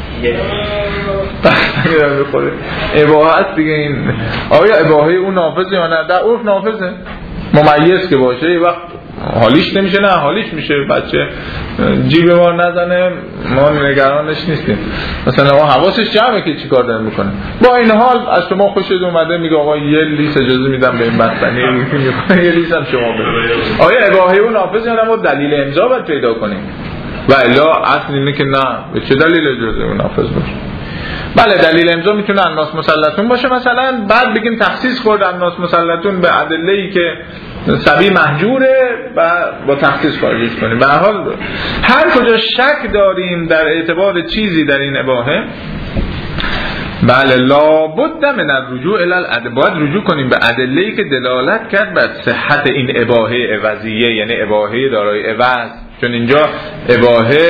بستنی رو بخوره، اباحه است دیگه. این آیا اباحه اون نافذه یا نه؟ در عرف نافذه، ممیز که باشه. یه وقت حالیش نمیشه نه حالیش میشه، بچه جیب ما نزنه ما نگرانش نیستیم، مثلا ما حواسش جمعه که چی کار داره میکنه. با این حال از شما خوشت اومده میگه آقا یه لیست اجازه میدم به این بستنی یه لیست هم شما بده. آیا اباحه اون نافذ یا نه؟ ما دلیل امضا باید پیدا کنیم و الا اصل اینه که نه به چه دلیل اجازه اون نافذ باشه. بله دلیل امضا میتونه الناس مسلطون باشه مثلا، بعد بگیم تخصیص خورد الناس مسلطون به ادله‌ای که سبی محجوره و با تخصیص خارجش کنیم. به هر حال هر کجا شک داریم در اعتبار چیزی در این اباحه، بله لابد من الرجوع الی الادله، باید رجوع کنیم به ادله‌ای که دلالت کرد بر صحت این اباحه عوضیه، یعنی اباحه دارای عوض. چون اینجا اباحه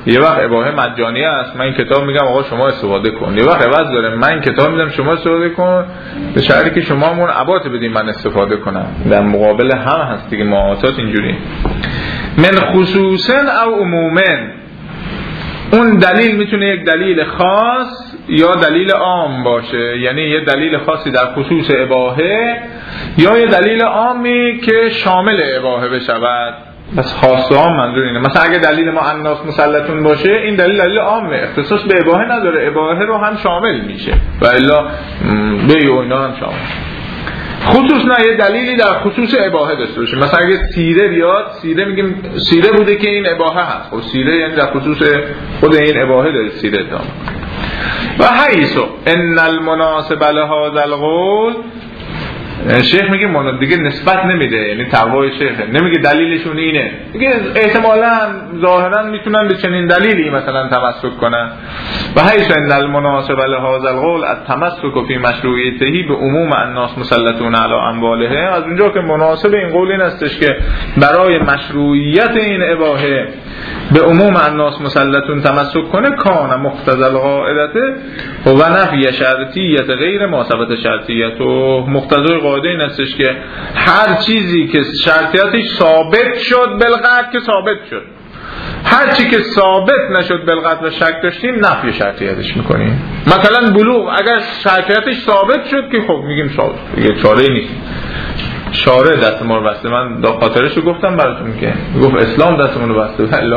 یه وقت اباحه مجانی است، من این کتاب میگم آقا شما استفاده کن، یه وقت عوض داره، من این کتاب میدم شما استفاده کن به شرطی که شما همون اباط بدین من استفاده کنم. در مقابل هم هست دیگه معاطات اینجوری. من خصوصا او عموما، اون دلیل میتونه یک دلیل خاص یا دلیل عام باشه، یعنی یه دلیل خاصی در خصوص اباحه یا یه دلیل عامی که شامل اباحه بشود. بس خاصه عام منظور اینه. مثلا اگه دلیل ما الناس مسلطون باشه، این دلیل دلیل عامه، اختصاص به اباحه نداره، اباحه رو هم شامل میشه و الا به و اینا هم شامل. خصوص نه، یه دلیلی در خصوص اباحه داشته باشه. مثلا اگه سیره بیاد، سیره میگیم سیره بوده که این اباحه هست، خب سیره یعنی در خصوص خود این اباحه داره سیره دام. و حیثو ان المناسب لهذا القول، شیخ میگه منو دیگه نسبت نمیده، یعنی تقوای شیخه، نمیگه دلیلشون اینه، دیگه احتمالاً ظاهراً میتونن به چنین دلیلی مثلا تمسک کنن. و حیث ان المناسب لهذا القول التمسک فی مشروعیته به عموم الناس مسلطون علی امواله، از اونجا که مناسب این قول این استش که برای مشروعیت این اباحه به عموم الناس مسلطون تمسک کنه، کان مقتضی القاعده و نفی شرطیت غیر ما ثبت شرطیت، و مقتضای قاعده این استش که هر چیزی که شرطیتش ثابت شد بالقطع که ثابت شد، هر چی که ثابت نشد بالقطع و شک داشتیم نفی شرطیتش میکنیم. مثلا بلوغ اگر شرطیتش ثابت شد که خب میگیم ثابت، دیگه چاره نیست، شارع دست ما رو بسته. من دا خاطرش رو گفتم براتون که گفت اسلام دستمون رو بسته، والله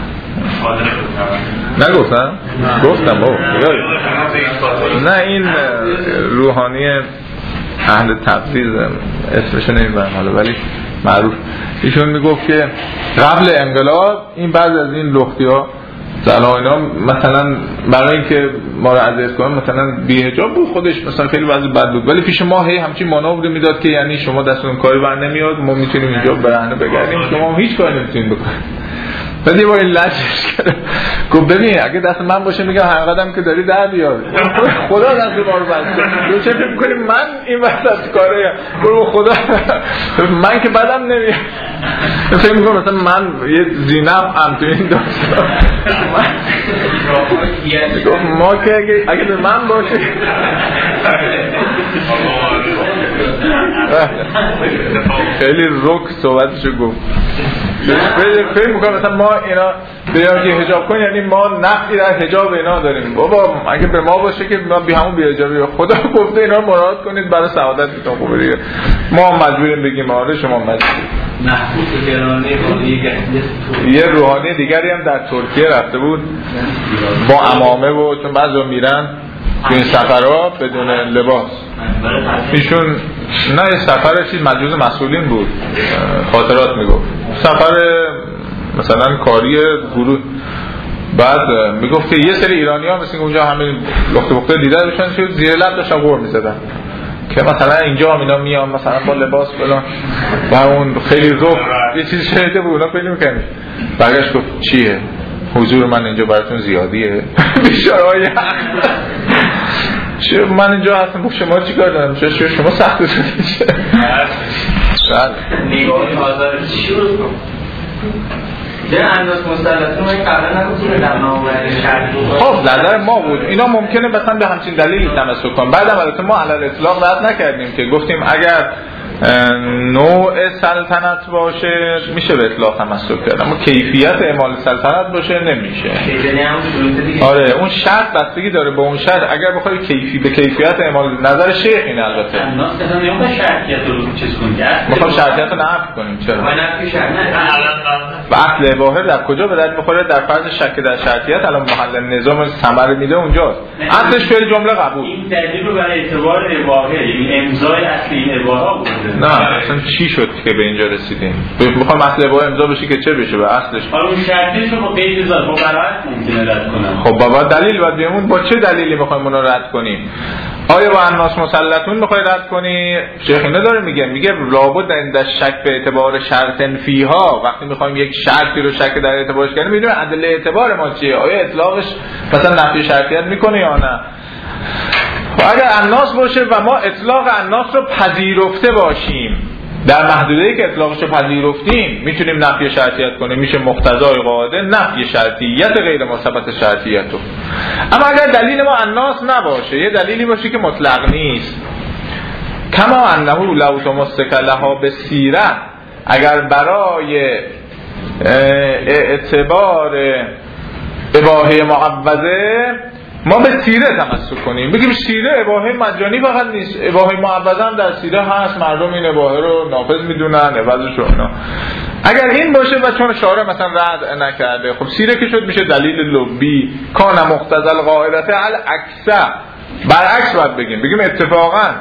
نگفتم؟ گفتم بابا نه، این روحانی اهل تبریز اسمشو نمیبرم حالا ولی معروف، ایشون میگفت که قبل انقلاب این بعض از این لختی ها زنها اینا مثلا برای اینکه ما رو عزیز کنن مثلا بی حجاب بود، خودش مثلا خیلی وضع بد بود، ولی پیش ما هی همچین مانور میداد که یعنی شما دستتون کاری بر نمیاد، ما میتونیم اینجا برهنه بگردیم، شما هیچ کاری نمیتونید بکنید. بعد یه بار این لجش کرد، گفت ببین اگه دست من باشه میگم هر قدم که داری در بیار، خدا دست ما رو بسته، تو چه فکر می‌کنی من این وسط کاره، برو خدا من که بدم نمیاد، فکر می‌کنم مثلا من یه زینب ام تو این داستان، گفت ما که اگه اگه به من باشه خیلی رک صحبتشو گفت. فکر میکنم مثلا ما اینا بیان که حجاب کن یعنی ما نقدی در حجاب اینا داریم، بابا اگه به ما باشه که ما بی همون بی حجابی، خدا گفته اینا مراعات کنید برای سعادتتون. خوبه دیگه ما مجبوریم بگیم آره شما مجبورید. یه روحانی دیگری هم در ترکیه رفته بود با عمامه و چون بعضا میرن تو این سفرها بدون لباس، ایشون نه سفر چیز مجوز مسئولین بود، خاطرات میگفت سفر مثلا کاری گروه، بعد میگفت که یه سری ایرانی ها مثل اونجا همین لخت بخته دیده بشن که زیر لب داشتن غور میزدن که مثلا اینجا هم اینا میان مثلا با لباس فلان و اون خیلی روح یه چیز شنیده بود اونا پیدا میکنه، برگشت گفت چیه حضور من اینجا براتون زیادیه بیچاره های چه من اینجا هستم با شما چی کار دارم، چه شما سخت شده نگاهی حاضر چی رو ده انداز مسلطون های قبلا نگفتونه در نامبر شرطی خب نظر ما بود اینا ممکنه مثلا به همچین دلیلی تمسک کنن. بعدم البته ما علل اطلاق رد نکردیم که گفتیم اگر نوع سلطنت باشه میشه به اطلاق تمسک کرد، اما کیفیت اعمال سلطنت باشه نمیشه. آره اون شرط بستگی داره با اون شرط، اگر بخوای کیفی به کیفیت اعمال نظر شیخ این البته الناس مثلا نمیخواد شرطیت رو چیز کنیم، میخوام شرطیت رو نفی کنیم. چرا؟ ما نفی شرط نه و اصل اباحه در کجا به درد میخوره؟ در فرض شک در شرطیت الان محل نظام ثمر میده اونجاست، اصلش فعل جمله قبول. این دلیل رو برای اعتبار اباحه این امضای اصلی این اباحه بود. نه اصلا چی شد که به اینجا رسیدیم؟ میخوام اصل اباحه امضا بشه که چه بشه به اصلش؟ حالا اون شرطیش رو با قید ذات با برات ممکنه رد کنم. خب بابا دلیل باید بیمون، با چه دلیلی میخوایم اون رو رد کنیم؟ آیا با الناس مسلطون میخوای رد کنی؟ شیخ اینو داره میگه، میگه لابد در شک به اعتبار شرط فیها، وقتی میخوایم یک شرطی رو شک در اعتبارش کنیم میدونیم ادله اعتبار ما چیه، آیا اطلاقش مثلا نفی شرطیت میکنه یا نه. و اگر الناس باشه و ما اطلاق الناس رو پذیرفته باشیم در محدوده‌ای که اطلاقش رو پذیرفتیم میتونیم نفی شرطیت کنیم، میشه مقتضای قاعده نفی شرطیت غیر مثبت شرطیت رو. اما اگر دلیل ما الناس نباشه، یه دلیلی باشه که مطلق نیست، کما انه لو تمسک لها بسیره، اگر برای اعتبار اباحه معوضه ما به سیره تمسک کنیم، بگیم سیره اباحه مجانی فقط نیست، اباحه معوضه هم در سیره هست، مردم این اباحه رو نافذ میدونن، عوضش رو اینا. اگر این باشه و چون شارع مثلا رد نکرده، خب سیره که شد میشه دلیل لبی، کان مقتضی القاعده العکس، برعکس باید بگیم، بگیم اتفاقا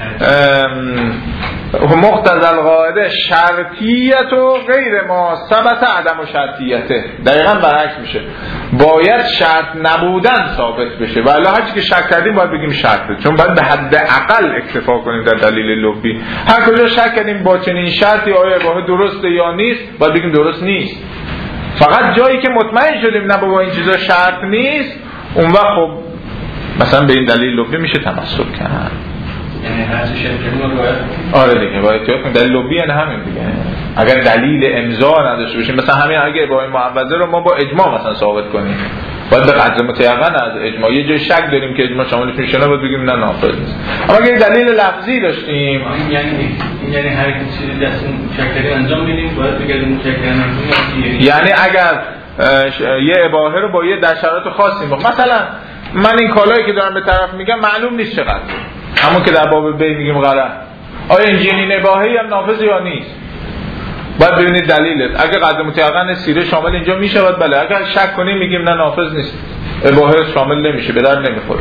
مقتضی القاعده شرطیت و غیر ما ثبت عدم و شرطیته، دقیقا برعکس میشه، باید شرط نبودن ثابت بشه، ولی هرچی که شک کردیم باید بگیم شرطه، چون باید به حد اقل اکتفا کنیم در دلیل لبی. هر کجا شک کردیم با چنین شرطی آیا اباحه درسته یا نیست، باید بگیم درست نیست. فقط جایی که مطمئن شدیم نه بابا این چیزا شرط نیست، اون وقت خب مثلا به این دلیل لبی میشه تمسک کرد. یعنی هر چی شرطی رو باید آره دیگه باید تو کنیم دلیل لبی، یعنی همین دیگه. اگر دلیل امضا نداشته باشیم، مثلا همین اگه اباحه معوضه رو ما با اجماع مثلا ثابت کنیم، باید به قدر متیقن از اجماع، یه جای شک داریم که اجماع شاملش میشه نه باید بگیم نه نافذ نیست. اما اگه دلیل لفظی داشتیم، یعنی یعنی هر چیزی دستون چکری انجام بدیم باید بگردیم چکری انجام بدیم، یعنی اگر یه اباحه رو با یه در شرایط خاصی بخ... مثلا من این کالایی که دارم به طرف میگم معلوم نیست چقدر، همون که در باب بی میگیم غلط، آیا این جنین اباحه‌ای هم نافذ یا نیست، باید ببینید دلیلت. اگه قدر متیقن سیره شامل اینجا میشود بله، اگر شک کنیم میگیم نه نافذ نیست، اباحه شامل نمیشه، به در نمیخوره.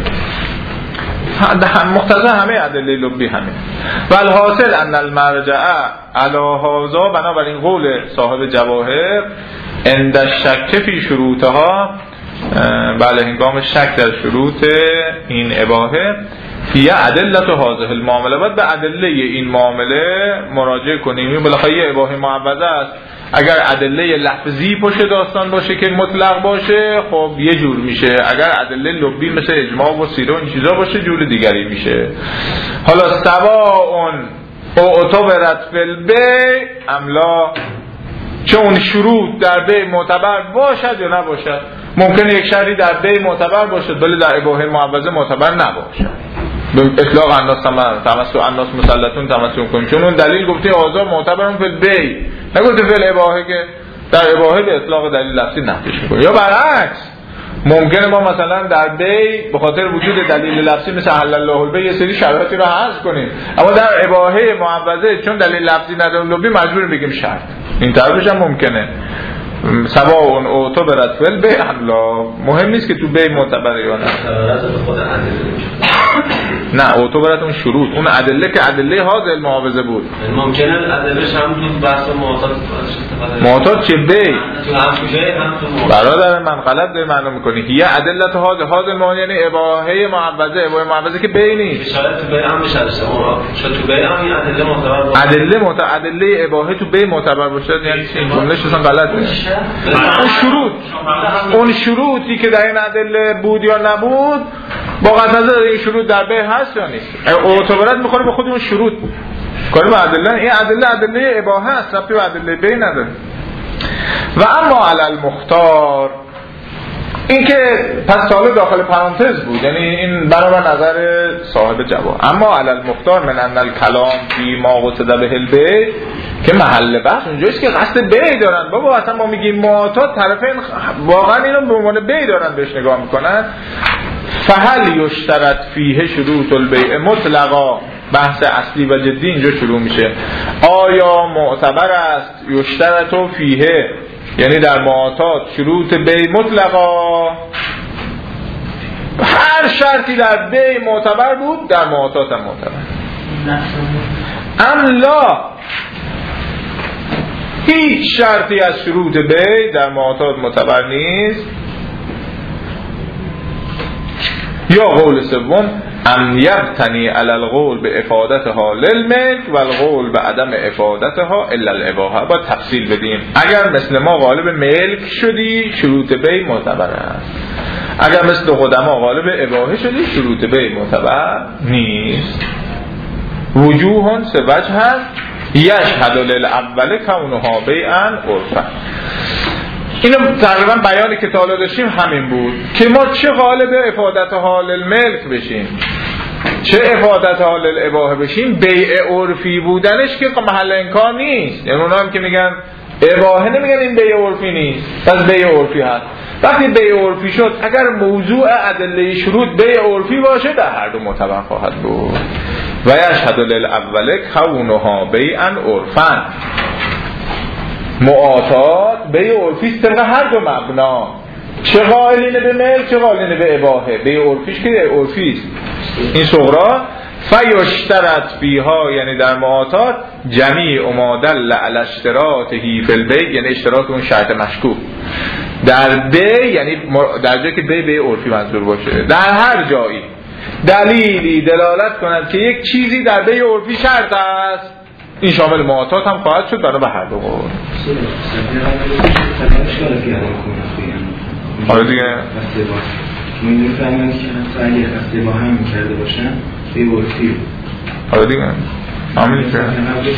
مقتضی همه ادله لبی همین. والحاصل ان المرجع علی هذا، بنابراین قول صاحب جواهر عند الشک فی شروطها، بله هنگام شک در شروط این اباحه، فی ادلت هذه المعامله، باید به ادله این معامله مراجعه کنیم. این بالاخره یه اباحه معوضه است، اگر ادله لفظی پشت داستان باشه که مطلق باشه خب یه جور میشه، اگر ادله لبی مثل اجماع و سیره و این چیزا باشه جور دیگری میشه. حالا سواء اعتبرت فی البیع ام لا، چون شروط در بیع معتبر باشد یا نباشد. ممکنه یک شرطی در بیع معتبر باشد ولی در اباحه معوضه معتبر نباشد. به اطلاق الناس تمسک الناس مسلطون تمسک کنیم، چون اون دلیل گفته آزار معتبرون فی البیع، نگفته فی الاباحه که در اباحه به اطلاق دلیل لفظی نفیش میکنیم. یا برعکس ممکنه ما مثلا در بیع به خاطر وجود دلیل لفظی مثل حل الله البیع یه سری شرایطی رو حذف کنیم، اما در اباحه معوضه چون دلیل لفظی نداره لبی مجبور بگیم شرط. این طرفش هم ممکنه. سواء اعتبرت فی البیع لا، مهم نیست که تو بیع معتبره یا نه. نه اعتبرت اون شروط، اون ادله که ادله حاضر المعاوضه بود. ممکنه ادلهش هم تو بحث معتاد استفاده معتاد چه بیع تو هم بیع هم تو برادر من غلط داری معلوم میکنی. یه ادله حاضر حاضر ما یعنی اباحه معوضه، اباحه معوضه که بیع نیست. اشاره تو بیع هم میشه، شاید تو بیع هم این ادله معتبر باشه. ادله معتبر، ادله اباحه تو بیع معتبر باشه یعنی این جملهش اصلا غلطه. اون شروط، اون شروطی که در این ادله بود یا نبود با قطع نظر این شروط در بیع هست یا نیست، اعتبارات میخوره به خود اون شروط کاری به ادله. این ادله ادله اباحه است، ربطی به ادله بیع نداره. و اما علی المختار، این که پس سال داخل پرانتز بود، یعنی این بنابر نظر صاحب جواب. اما علی المختار من ان الکلام فی ما قصد به البیع، که محل بحث اونجاست که قصد بیع دارن. بابا اصلا ما میگیم معتاد، طرفین واقعا اینو به عنوان بیع دارن بهش نگاه میکنن. فهل یشترط فیه شروط البیع مطلقا، بحث اصلی و جدی اینجا شروع میشه. آیا معتبر است یشترط فیه، یعنی در معتاد شروط بیع مطلقا، هر شرطی در بیع معتبر بود در معتاد هم معتبر، ام لا، هیچ شرطی از شروط بیع در معتاد معتبر نیست. یا قول سوم ام یبتنی علی القول به افادتها للملک و القول به عدم افادتها الا الاباحه. با تفصیل بدیم، اگر مثل ما غالب ملک شدی شروط بیع معتبر است، اگر مثل قدما غالب اباحه شدی شروط بیع معتبر نیست. وجوهن سه وجه هست. یشهد للاول کونها بیعا عرفا. اینو تقریبا بیانی که تا حالا داشتیم همین بود که ما چه قالب افادت حال الملک بشیم، چه افادت حال الاباحه بشیم. بیع عرفی بودنش که محل انکار نیست، یعنی اونا هم که میگن اباحه نمیگن این بیع عرفی نیست، پس بیع عرفی هست. وقتی بیع عرفی شد اگر موضوع ادله شروط بیع عرفی باشه در هر دو معتبر خواهد بود. و یشهد للاول کونها بیعا عرفا. معاطات بیع عرفی است طبق هر دو مبنا، چه قائلین به ملک چه قائلین به اباحه. بیع عرفیش که عرفی است. این صغرا فیشترط فیها، یعنی در معاطات جمیع ما دل علی اشتراطه فی البیع، یعنی اشتراط اون شرط مشکوک در بیع، یعنی در جایی که بیع بیع عرفی منظور باشه، در هر جایی دلیلی دلالت کند که یک چیزی در بیع عرفی شرط است، این شامل معاطات هم خواهد شد برای به هر دو قول. آره دیگه من می‌فهمم که حتی اگه قصد با هم کرده باشن به عرفی. آره دیگه همین که نه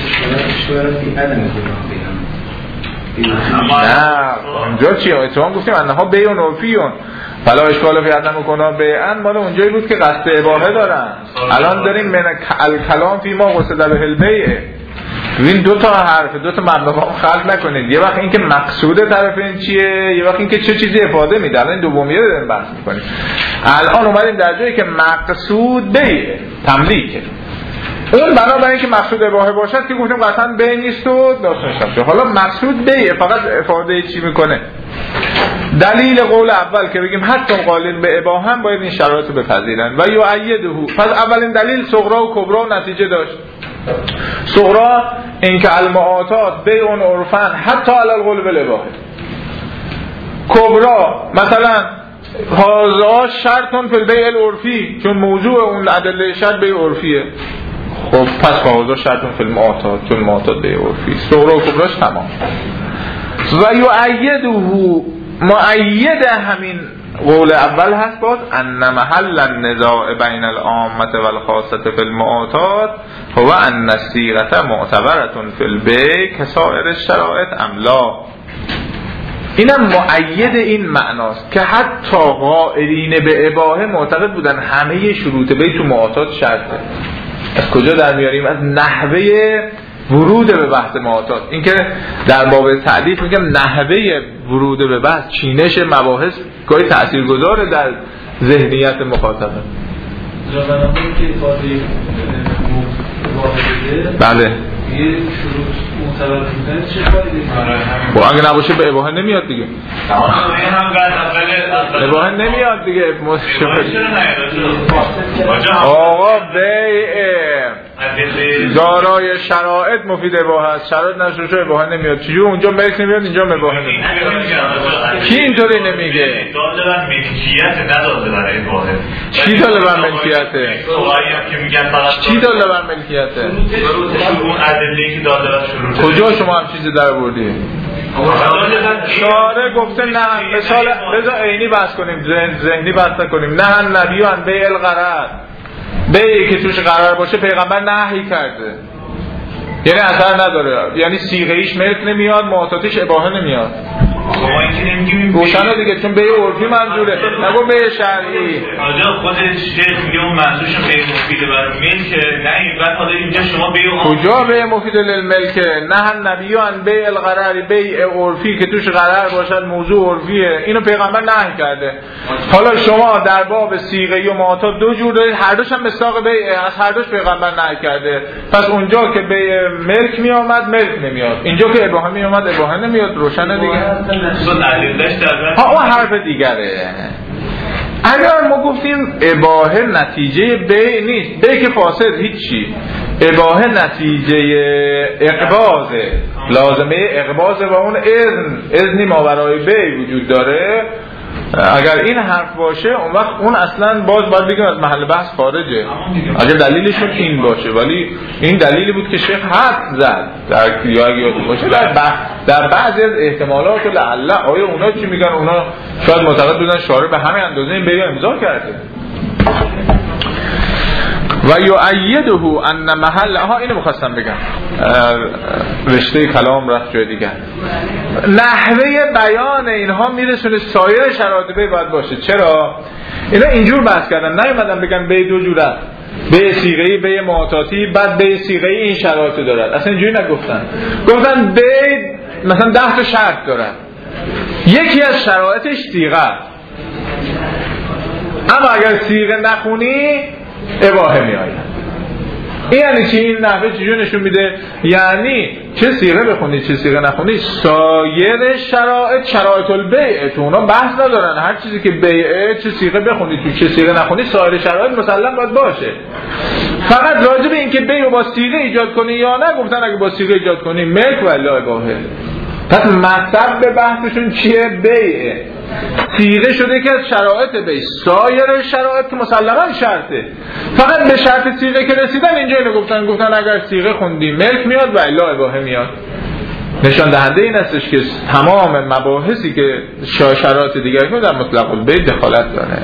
اونجا چیه؟ اتفاقا گفتیم انها بیع عرفیون فلا اشکال فی عدم کنا بیعا، مال اونجایی بود که قصد اباحه دارن. الان داریم من الکلام فی ما قصد به البیع. ببین دو تا حرف دو تا مبنا با هم خلط نکنید. یه وقت اینکه مقصود طرفین چیه، یه وقت اینکه چه چیزی افاده میده. الان دومیه رو داریم بحث میکنیم. الان اومدیم در جایی که مقصود بیع تملیکه، اون بنابراین که مقصود اباحه باشد که گفتیم قطعا بیع نیست و داستانش نمیشه. حالا مقصود بیع فقط افاده چی میکنه؟ دلیل قول اول که بگیم حتی قائلین به اباحه هم باید این شرایط رو بپذیرن و یؤیده. پس اولین دلیل صغرا و کبرا و نتیجه داشت. صغرا اینکه المعاطات بیع عرفا حتی علی القول بالاباحه. کبرا مثلا هذا شرط فی البیع العرفی، چون موضوع اون ادله شرط بیع عرفیه. خب پس هذا شرط فی المعاطات، چون معاطات بیع عرفی. صغرا و کبراش تمام. و یؤیده مؤید همین قول اول هست باز ان محل النزاع بین العامه و الخاصه فی المعاطات هو ان الصیغه معتبره فی البیع کسائر الشرائط ام لا. اینم مؤید این معناست که حتی قائلین به اباحه معتقد بودن همه شروط بیع تو معاطات شرطه. از کجا در میاریم؟ از نحوه ورود به بحث معاطات. این که در باب تعلیف میگم نحوه ورود به بحث، چینش مباحث گاهی تاثیرگذاره در ذهنیت مخاطب. بله یه شروط معتبر بودن چه کاری دیگه؟ با اگه نباشه به اباحه نمیاد دیگه. اباحه نمیاد دیگه. آقا بیع دارای شرایط مفید اباحه است، شرایط نشوشه اباحه نمیاد. چجوری اونجا ملک نمیاد اینجا اباحه نمیاد؟ کی اینطوری نمیگه؟ داده بر ملکیت نداده برای اباحه. چی داده بر ملکیته؟ چی داده بر ملکیته؟ اون ادله که داده بر شروط. کجا شما هم چیزی در آوردی؟ شارع گفته نه. مثال بذار عینی بحث کنیم، ذهنی بحث کنیم. نه نبی ان بیع الغرض، بیعی که توش قرار باشه پیغمبر نهی کرده، یعنی اثر نداره، یعنی صیغه ایش ملک نمیاد، معاطاتش اباحه نمیاد. روشنه دیگه، چون بیع عرفی منظوره، نگو بیع شرعی. آجا خود شیخ میگه اون منظورش بیع مفید برای ملک. نه این بعد حالا اینجا شما بیع کجا بیع مفید للملک؟ نه نبی ان بیع الغرر، بیع عرفی که توش غرر باشد موضوع عرفیه، اینو پیغمبر نهی کرده. حالا شما در باب صیغه و معاطات دو جور دارید، هر دوش هم مصداق بیع، از هر دوش پیغمبر نهی کرده. پس اونجا که بیع ملک می اومد ملک نمیاد، اینجا که اباحه می اومد اباحه نمیاد. روشنه دیگه. ها اون حرف دیگره. اگر ما گفتیم اباحه نتیجه بیع نیست، بیع که فاسد هیچی، اباحه نتیجه اقباضه، لازمه اقباضه و اون اذن اذنی ماورای بیع وجود داره. اگر این حرف باشه اون وقت اون اصلا باز باید بگیم از محل بحث خارجه، اگر دلیلشون این باشه. ولی این دلیلی بود که شیخ حد زد در یا اگه یادتون باشه در بحث در بعضی از احتمالات لعله آیا اونا چی میگن، اونا شاید معتقد بودن شارع به همین اندازه این بیع امضا کرده. و یؤیده ان محل ها اینو می‌خواستم بگم، رشته کلام رفت جای دیگه. نحوه بیان اینها میرسونه سایر شرایط بی باید باشه. چرا اینا اینجور بحث کردن؟ نیومدن بگن بی دو جور است، به صیغه بی معتاتی، بعد به صیغه این شرایط دارد. اصلا اینجوری نگفتن. گفتن به مثلا ده تا شرط دارد، یکی از شرایطش صیغه است، اما اگر صیغه نخونی اباحه میآید. این یعنی چی؟ این نحوه چجور نشون میده؟ یعنی چه صیغه بخونی چه صیغه نخونی، سایر شرایط شرایط البیع تو اونا بحث ندارن. هر چیزی که بیعه، چه صیغه بخونی تو چه صیغه نخونی، سایر شرایط مسلم باید باشه. فقط راجع به اینکه بیع با صیغه ایجاد کنی یا نه گفتن اگه با صیغه ایجاد کنی ملک و الا اباحه. پس مطلب به بحثشون چیه؟ بیعه. صیغه شده که از شرایط بیع، سایر شرایط که مسلما شرطه. فقط به شرط صیغه که رسیدن اینجا اینو گفتن گفتن اگر صیغه خوندی ملک میاد و الا اباحه میاد. نشان دهنده این استش که تمام مباحثی که شرایط دیگری که در مطلق البیع دخالت داره.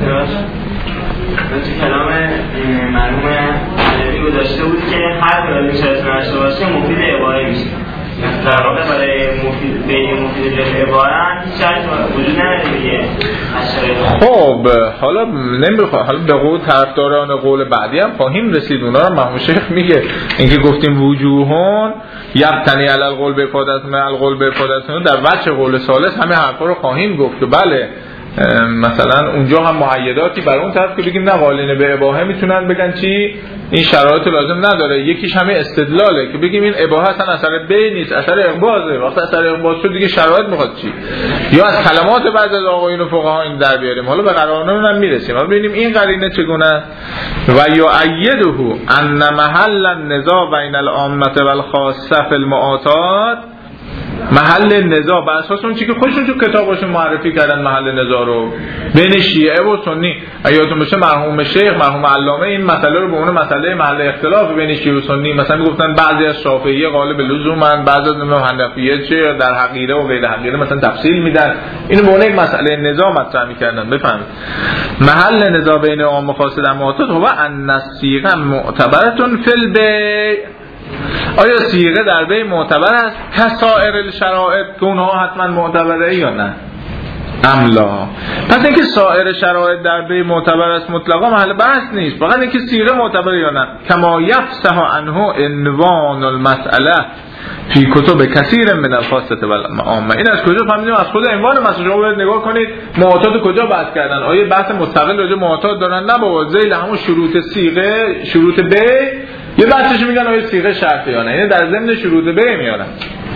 تو کلام مرحوم علوی گذاشته بود که هر کلامی شرط نشته باشه مفید اباحه میشه. در واقع برای مفید به مفید عبارت شرط وجود نداره دیگه. خب حالا نمیخوام حالا به قول طرفداران قول بعدی هم خواهیم رسید، اونا رو مرحوم شیخ میگه اینکه گفتیم وجوهون یبتنی علی القول به افادت من القول به افادت در وجه قول ثالث همه حرفا رو خواهیم گفت. و بله مثلا اونجا هم معیداتی بر اون طرف که بگیم نه قالین به اباحه میتونن بگن چی این شرایط لازم نداره. یکیش همه استدلاله که بگیم این اباحه اصلا اثر بی نیست، اثر اقباضه. وقتی اثر اقباض شد دیگه شرایط میخواد چی؟ یا از کلمات بعض از آقایون و فقها این در بیاریم. حالا به قرائن هم میرسیم. حالا ببینیم این قرینه چگونه. و یؤیده ان محل النزاع بین العامه والخاصه فی المعاطات، محل نزاع بر اساس اون چیزی که خودشون تو کتاباشون معرفی کردن محل نزاع رو بین شیعه و سنی. یادتون باشه مرحوم شیخ مرحوم علامه این مسئله رو به عنوان مسئله محل اختلاف بین شیعه و سنی مثلا میگفتن بعضی از شافعیه قالب لزومن، بعضی از حنفیه چه در حقیقه و غیر حقیقه مثلا تفصیل میدن. اینو به عنوان یک مسئله نزاع مطرح میکردن. بفهمید محل نزاع بین عام و خاص در معاطات هو ان الصیغه معتبره فی البیع. آیا صیغه در بیع معتبر است کسائر الشرائط که اونها حتما معتبره یا نه؟ املا. پس اینکه سایر شرایط در بیع معتبر است مطلقا محل بحث نیست، فقط اینکه صیغه معتبره یا نه. کما یفصح عنه عنوان المسئله فی کتب کثیر من الخاصه والعامه. این از کجا فهمیدیم؟ از خود عنوان مسئله. شما برید نگاه کنید معاطات کجا بحث کردن. آیا بحث مستقل راجع معاطات دارن؟ نه بابا، ذیل همون شروط صیغه شروط بیع یه بحثش میگن آیا صیغه شرطه یا نه. اینه در ضمن شروط بیع میارن.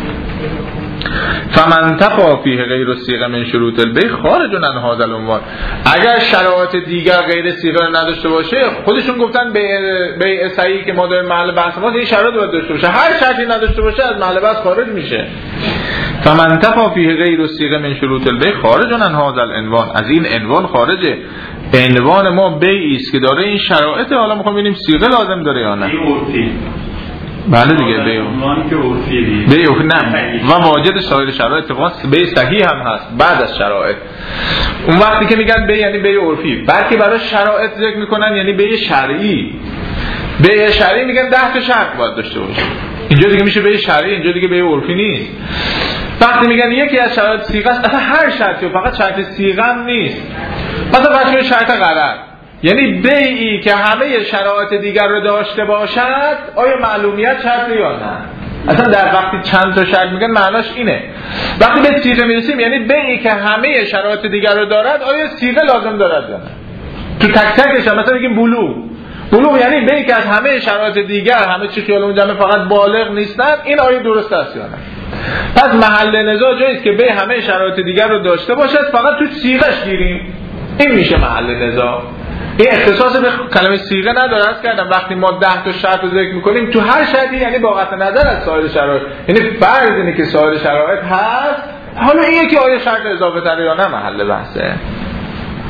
فمن تقا فیه غیر الصیغه من شروط البیع خارج عن هذا العنوان. اگر شرایط دیگر غیر صیغه نداشته باشه، خودشون گفتن بیع صحیح که ما داریم محل بحث ما این شرایط باید داشته باشه، هر شرطی نداشته باشه از محل بحث خارج میشه. فمن تقا فیه غیر الصیغه من شروط البیع خارج عن هذا العنوان. از این عنوان خارجه. عنوان ما بیعی است که داره این شرایط. حالا میخوام ببینیم صیغه لازم داره یا نه. بله دیگه بیع عنوانی که عرفی دیگه بیع نه و واجد سایر شرایط اتفاقا بیع صحیح هم هست بعد از شرایط. اون وقتی که میگن بیع یعنی بیع عرفی، بلکه برای شرایط ذکر میکنن یعنی بیع شرعی. بیع شرعی میگن ده تا شرط باید داشته باشه. اینجا دیگه میشه بیع شرعی، اینجا دیگه بیع عرفی نیست. وقتی میگن یکی از شرایط صیغه است، اصلا هر شرطی، فقط شرط صیغه هم نیست. مثلا فرض شرط غرض، یعنی بیعی که همه شرایط دیگر رو داشته باشد آیا معلومیت شرط یا نه. اصلا در وقتی چند تا شرط میگن معناش اینه. وقتی به صیغه میرسیم یعنی بیعی که همه شرایط دیگر رو دارد آیا صیغه لازم دارد یا نه. تو تک تکش مثلا بگیم بلوغ، بلوغ یعنی بیعی که از همه شرایط دیگر همه چی خیالمون جمع فقط بالغ نیستن، این آیا درست است یا نه. پس محل نزاع جایی است که بیع همه شرایط دیگر رو داشته باشد، فقط تو صیغه‌اش گیریم، این میشه محل نزاع. این اختصاص به کلمه صیغه نداره. از کردم وقتی ما ده تا شرط رو ذکر میکنیم تو هر شرطی یعنی با قطع نظر از سایر شرایط، یعنی فرض اینه که سایر شرایط هست. حالا اینه که آیا شرط اضافه تره یا نه محل بحثه.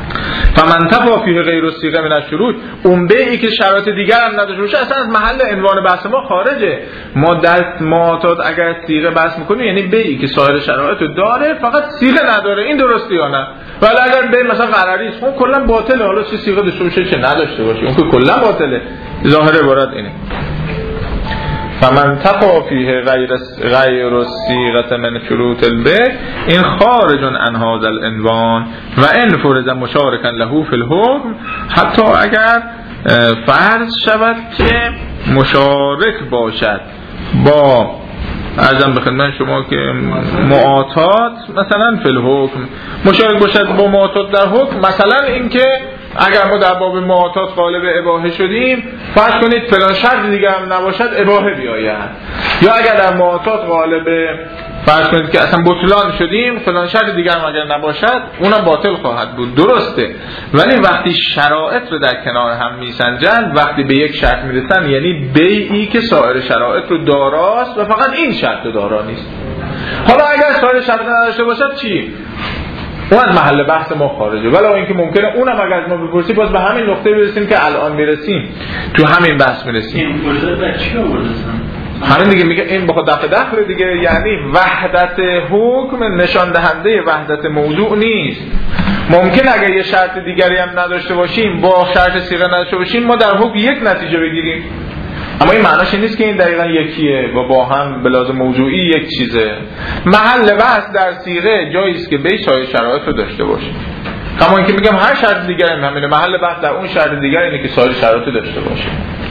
فمن تفا فیه غیر الصیغه من الشروط، اون بیعی که شرایط دیگر هم نداشته باشه اصلا از محل عنوان بحث ما خارجه. ما در معاطات اگر صیغه بحث میکنیم یعنی بیعی که سایر شرایط داره فقط صیغه نداره، این درسته یا نه؟ ولی اگر بیع مثلا قراری است اون کلا باطله، حالا چه صیغه داشته باشه چه نداشته باشه اون که کلا باطله. ظاهر عبارت اینه. فمن تقع فیه غیر غیر الصیغه من شروط البیع این خارج عن هذا العنوان و ان فرض مشارکا له فی الحکم، حتی اگر فرض شود که مشارک باشد با ارزم به خدمت شما که معاطات مثلا فی الحکم، مشارک باشد با معاطات در حکم. مثلا اینکه اگر ما در باب معاطات غالب اباحه شدیم فرض کنید فلان شرط دیگه هم نباشد اباحه بیاید، یا اگر در معاطات غالب فرض کنید که اصلا بطلان شدیم فلان شرط دیگه هم اگر نباشد اونم باطل خواهد بود. درسته، ولی وقتی شرایط رو در کنار هم میسنجن، وقتی به یک شرط میرسن یعنی بیعی که سایر شرایط رو داراست و فقط این شرط رو دارا نیست. حالا اگر سایر شرط نداشته باشد چی؟ اون از محل بحث ما خارجه. ولی اینکه ممکنه اونم اگر از ما بپرسی باز به همین نقطه برسیم که الان میرسیم، تو همین بحث میرسیم. این فرض بر چی آوردن؟ همین دیگه میگه این بخواد دفع دخل دیگه، یعنی وحدت حکم نشان دهنده وحدت موضوع نیست. ممکن اگر یه شرط دیگری هم نداشته باشیم، با شرط صیغه نداشته باشیم، ما در حکم یک نتیجه بگیریم، اما این معناش نیست که این دقیقا یکیه و با هم به لحاظ موضوعی یک چیزه. محل بحث در صیغه جایی است که به سایر شرایط رو داشته باشه. اما اینکه میگم هر شرط دیگری هم همینه، محل بحث در اون شرط دیگر اینه که سایر شرایط رو داشته باشه.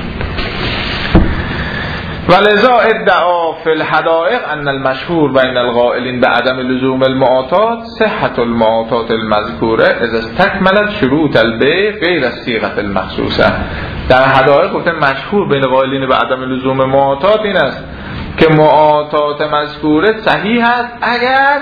ولذا ادعا فی الحدائق ان المشهور بین القائلین بعدم لزوم المعاطات صحة المعاطات المذکوره اذا استکملت شروط البیع غیر الصیغه المخصوصه. در حدائق گفتن مشهور بین قائلین بعدم لزوم معاطات این است که معاطات مذکوره صحیح است اگر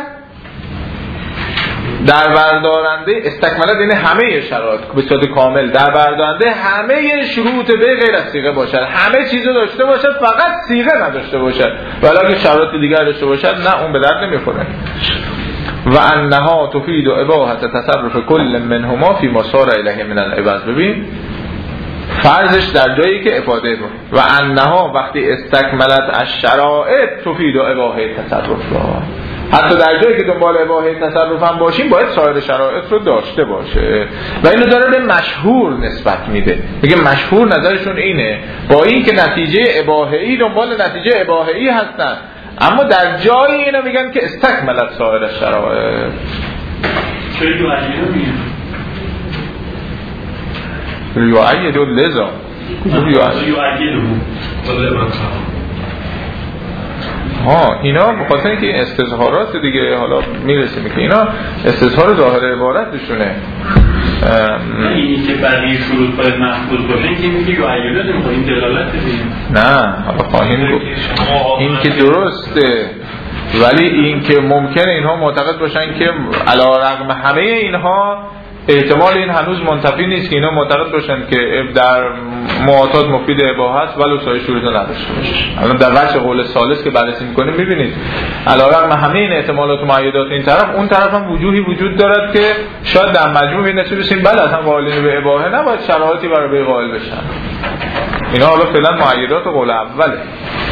در بردارنده استکمالت این همه شرایط به صورت کامل در بردارنده همه شروط به غیر از صیغه باشد، همه چیزو داشته باشد فقط صیغه نداشته باشد، ولی اگه شرایط دیگر داشته باشد نه اون به درد نمیخوره. و انها تفید اباحه تصرف کل منهما فی ما صار الیه من العوض. ببین فرضش در جایی که افاده رو و انها وقتی استکملت الشرائط تفید اباحه تصرف را، حتی در جایی که دنبال اباحه تصرف هم باشیم باید سایر شرایط رو داشته باشه. و اینو داره به مشهور نسبت میده، میگه مشهور نظرشون اینه با این که نتیجه اباحه‌ای دنبال نتیجه اباحه‌ای هستن، اما در جایی اینو میگن که استکملت سایر شرایط. چرا یعیدو میگن؟ یعیدو لذا یعیدو ها اینا بخاطر اینکه این استظهارات دیگه حالا میرسیم که اینا استظهار ظاهر عبارتشونه. اینی که بقیه شروط باید محفوظ باشه، اینکه میگه یعیدو نمیخواد این دلالت بدیم. نه حالا خواهیم گفت این که درسته، ولی این که ممکنه اینها معتقد باشن که علی رغم همه اینها احتمال این هنوز منتفی نیست که اینا معتقد باشن که در معاطات مفید اباحه است ولی سایر شروط نداشته باشه. الان در وجه قول ثالث که بررسی می‌کنیم می‌بینید علی رغم همه این احتمالات و معیدات این طرف اون طرف هم وجوهی وجود دارد که شاید در مجموع این نتیجه بشیم بله اصلا قائلین به اباحه نباید شرایطی برای به قائل بشن. اینا حالا فعلا معیدات و قول اوله.